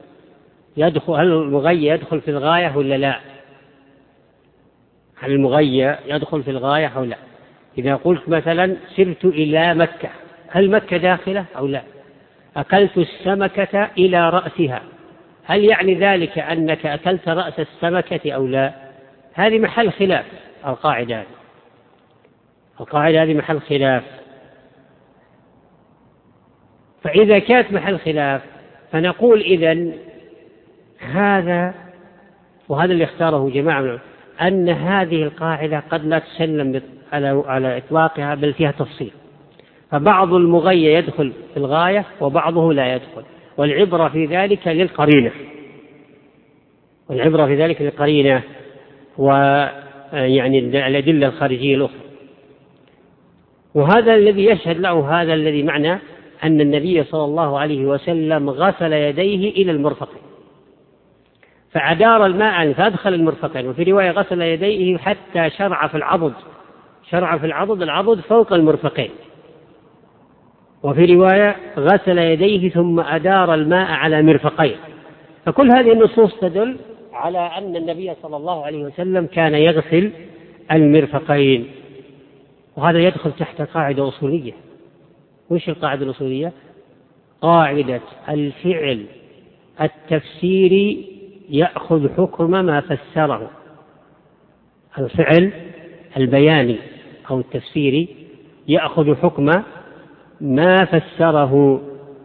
يدخل في الغاية ولا لا؟ هل المغيّ يدخل في الغاية أو لا؟ إذا قلت مثلا سرت إلى مكة، هل مكة داخلة أو لا؟ أكلت السمكة إلى رأسها، هل يعني ذلك أنك أكلت رأس السمكة أو لا؟ هذه محل خلاف. القاعدة هذه محل خلاف. فإذا كانت محل خلاف فنقول إذن هذا، وهذا اللي اختاره جماعة، أن هذه القاعدة قد لا تسلم على إطلاقها، بل فيها تفصيل. فبعض المغيّ يدخل في الغاية وبعضه لا يدخل، والعبرة في ذلك للقرينة، ويعني الأدلة الخارجية الأخرى. وهذا الذي يشهد له هذا الذي معنى أن النبي صلى الله عليه وسلم غسل يديه إلى المرفقين فأدار الماء فأدخل المرفقين، وفي رواية غسل يديه حتى شرع في العضد، العضد فوق المرفقين، وفي رواية غسل يديه ثم أدار الماء على مرفقين. فكل هذه النصوص تدل على أن النبي صلى الله عليه وسلم كان يغسل المرفقين، وهذا يدخل تحت قاعدة أصولية. وش القاعدة الأصولية؟ قاعدة الفعل التفسيري يأخذ حكم ما فسره، الفعل البياني أو التفسيري يأخذ حكم ما فسره،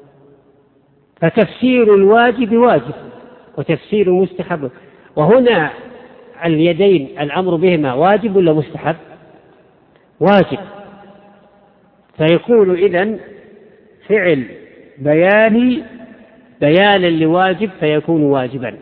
فتفسير الواجب واجب وتفسير المستحب. وهنا اليدين الأمر بهما واجب ولا مستحب؟ واجب، فيكون إذن فعل بياني بيانا لواجب فيكون واجبا.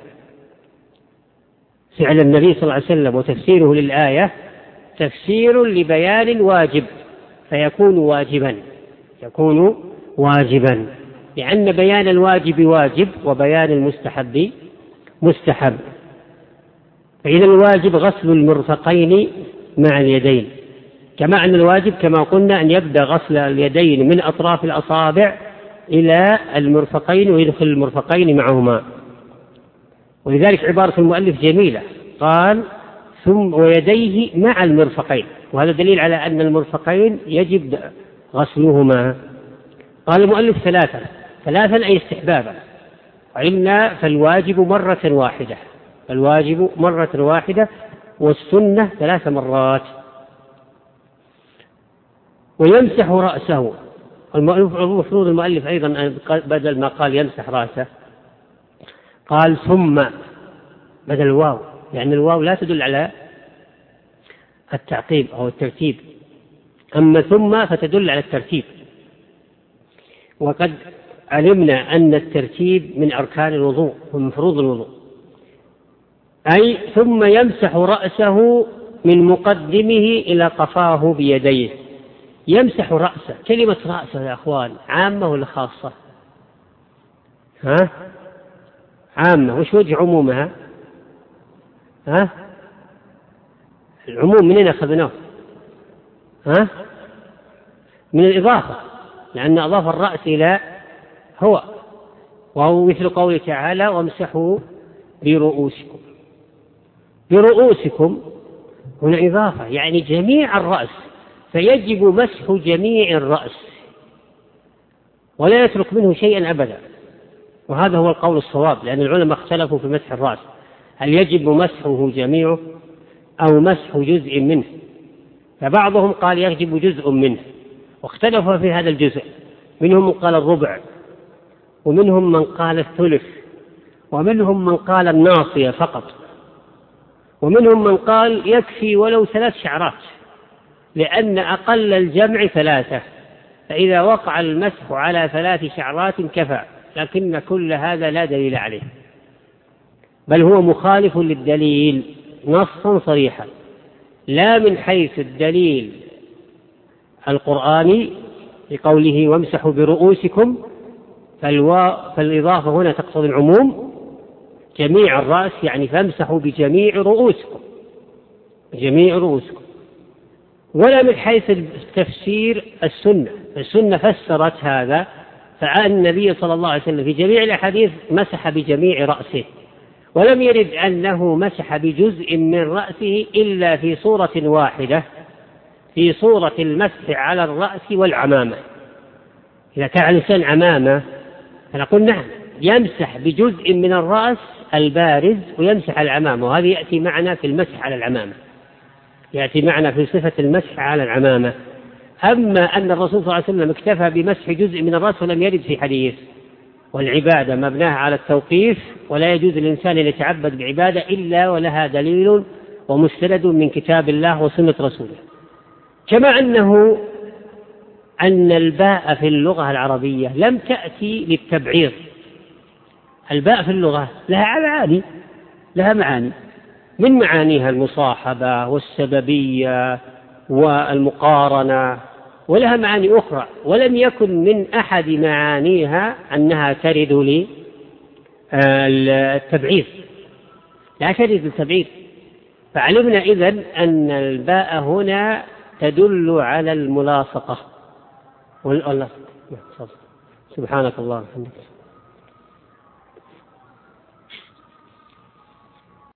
فعل النبي صلى الله عليه وسلم وتفسيره للآية تفسير لبيان واجب فيكون واجبا، يكون واجبا، لأن بيان الواجب واجب وبيان المستحب مستحب. فإذا الواجب غسل المرفقين مع اليدين، كما أن الواجب كما قلنا أن يبدأ غسل اليدين من أطراف الأصابع إلى المرفقين ويدخل المرفقين معهما. ولذلك عبارة المؤلف جميلة، قال ثم ويديه مع المرفقين، وهذا دليل على أن المرفقين يجب غسلهما. قال المؤلف ثلاثا أي استحبابا، وإلا فالواجب مرة واحدة، الواجب مرة واحدة والسنة 3 مرات. ويمسح رأسه، المفروض المؤلف أيضا بدل ما قال يمسح رأسه قال ثم بدل الواو، لأن الواو لا تدل على التعقيب أو الترتيب، أما ثم فتدل على الترتيب. وقد علمنا أن الترتيب من أركان الوضوء ومن فروض الوضوء. أي ثم يمسح رأسه من مقدمه إلى قفاه بيديه. يمسح رأسه، كلمة رأسه يا أخوان عامة ولا خاصة؟ عامة. وش وجه عمومها؟ العموم منين أخذناه؟ من الإضافة، لأن أضاف الرأس إلى هو، وهو مثل قوله تعالى وامسحوا برؤوسكم. برؤوسكم هنا إضافة، يعني جميع الرأس، فيجب مسح جميع الرأس ولا يترك منه شيئا أبدا. وهذا هو القول الصواب، لأن العلماء اختلفوا في مسح الرأس، هل يجب مسحه جميعه أو مسح جزء منه؟ فبعضهم قال يجب جزء منه، واختلفوا في هذا الجزء، منهم من قال الربع، ومنهم من قال الثلث، ومنهم من قال الناصية فقط، ومنهم من قال يكفي ولو 3 شعرات، لأن أقل الجمع 3، فإذا وقع المسح على 3 شعرات كفى. لكن كل هذا لا دليل عليه، بل هو مخالف للدليل نصا صريحا، لا من حيث الدليل القرآني لقوله وامسحوا برؤوسكم، فالإضافة هنا تقصد العموم جميع الرأس، يعني فامسحوا بجميع رؤوسكم، جميع رؤوسكم. ولا من حيث التفسير السنة فسرت هذا، فعن النبي صلى الله عليه وسلم في جميع الأحاديث مسح بجميع رأسه، ولم يرد أنه مسح بجزء من رأسه إلا في صورة واحدة، في صورة المسح على الرأس والعمامة. إذا كان الإنسان عمامة فنقول نعم يمسح بجزء من الرأس البارز ويمسح على العمامة، وهذا يأتي معنا في المسح على العمامة، يأتي معنا في صفة المسح على العمامة. أما أن الرسول صلى الله عليه وسلم اكتفى بمسح جزء من الرأس ولم يرد في حديث، والعبادة مبناها على التوقيف، ولا يجوز للإنسان أن يتعبد بعبادة إلا ولها دليل ومستند من كتاب الله وسنة رسوله. كما أن الباء في اللغة العربية لم تأتي للتبعيض، الباء في اللغة لها معاني، من معانيها المصاحبة والسببية والمقارنة، ولها معاني أخرى، ولم يكن من أحد معانيها أنها ترد للتبعيض، لا ترد للتبعيض. فعلمنا إذن أن الباء هنا تدل على الملاصقة. والله سبحانك الله وبحمدك.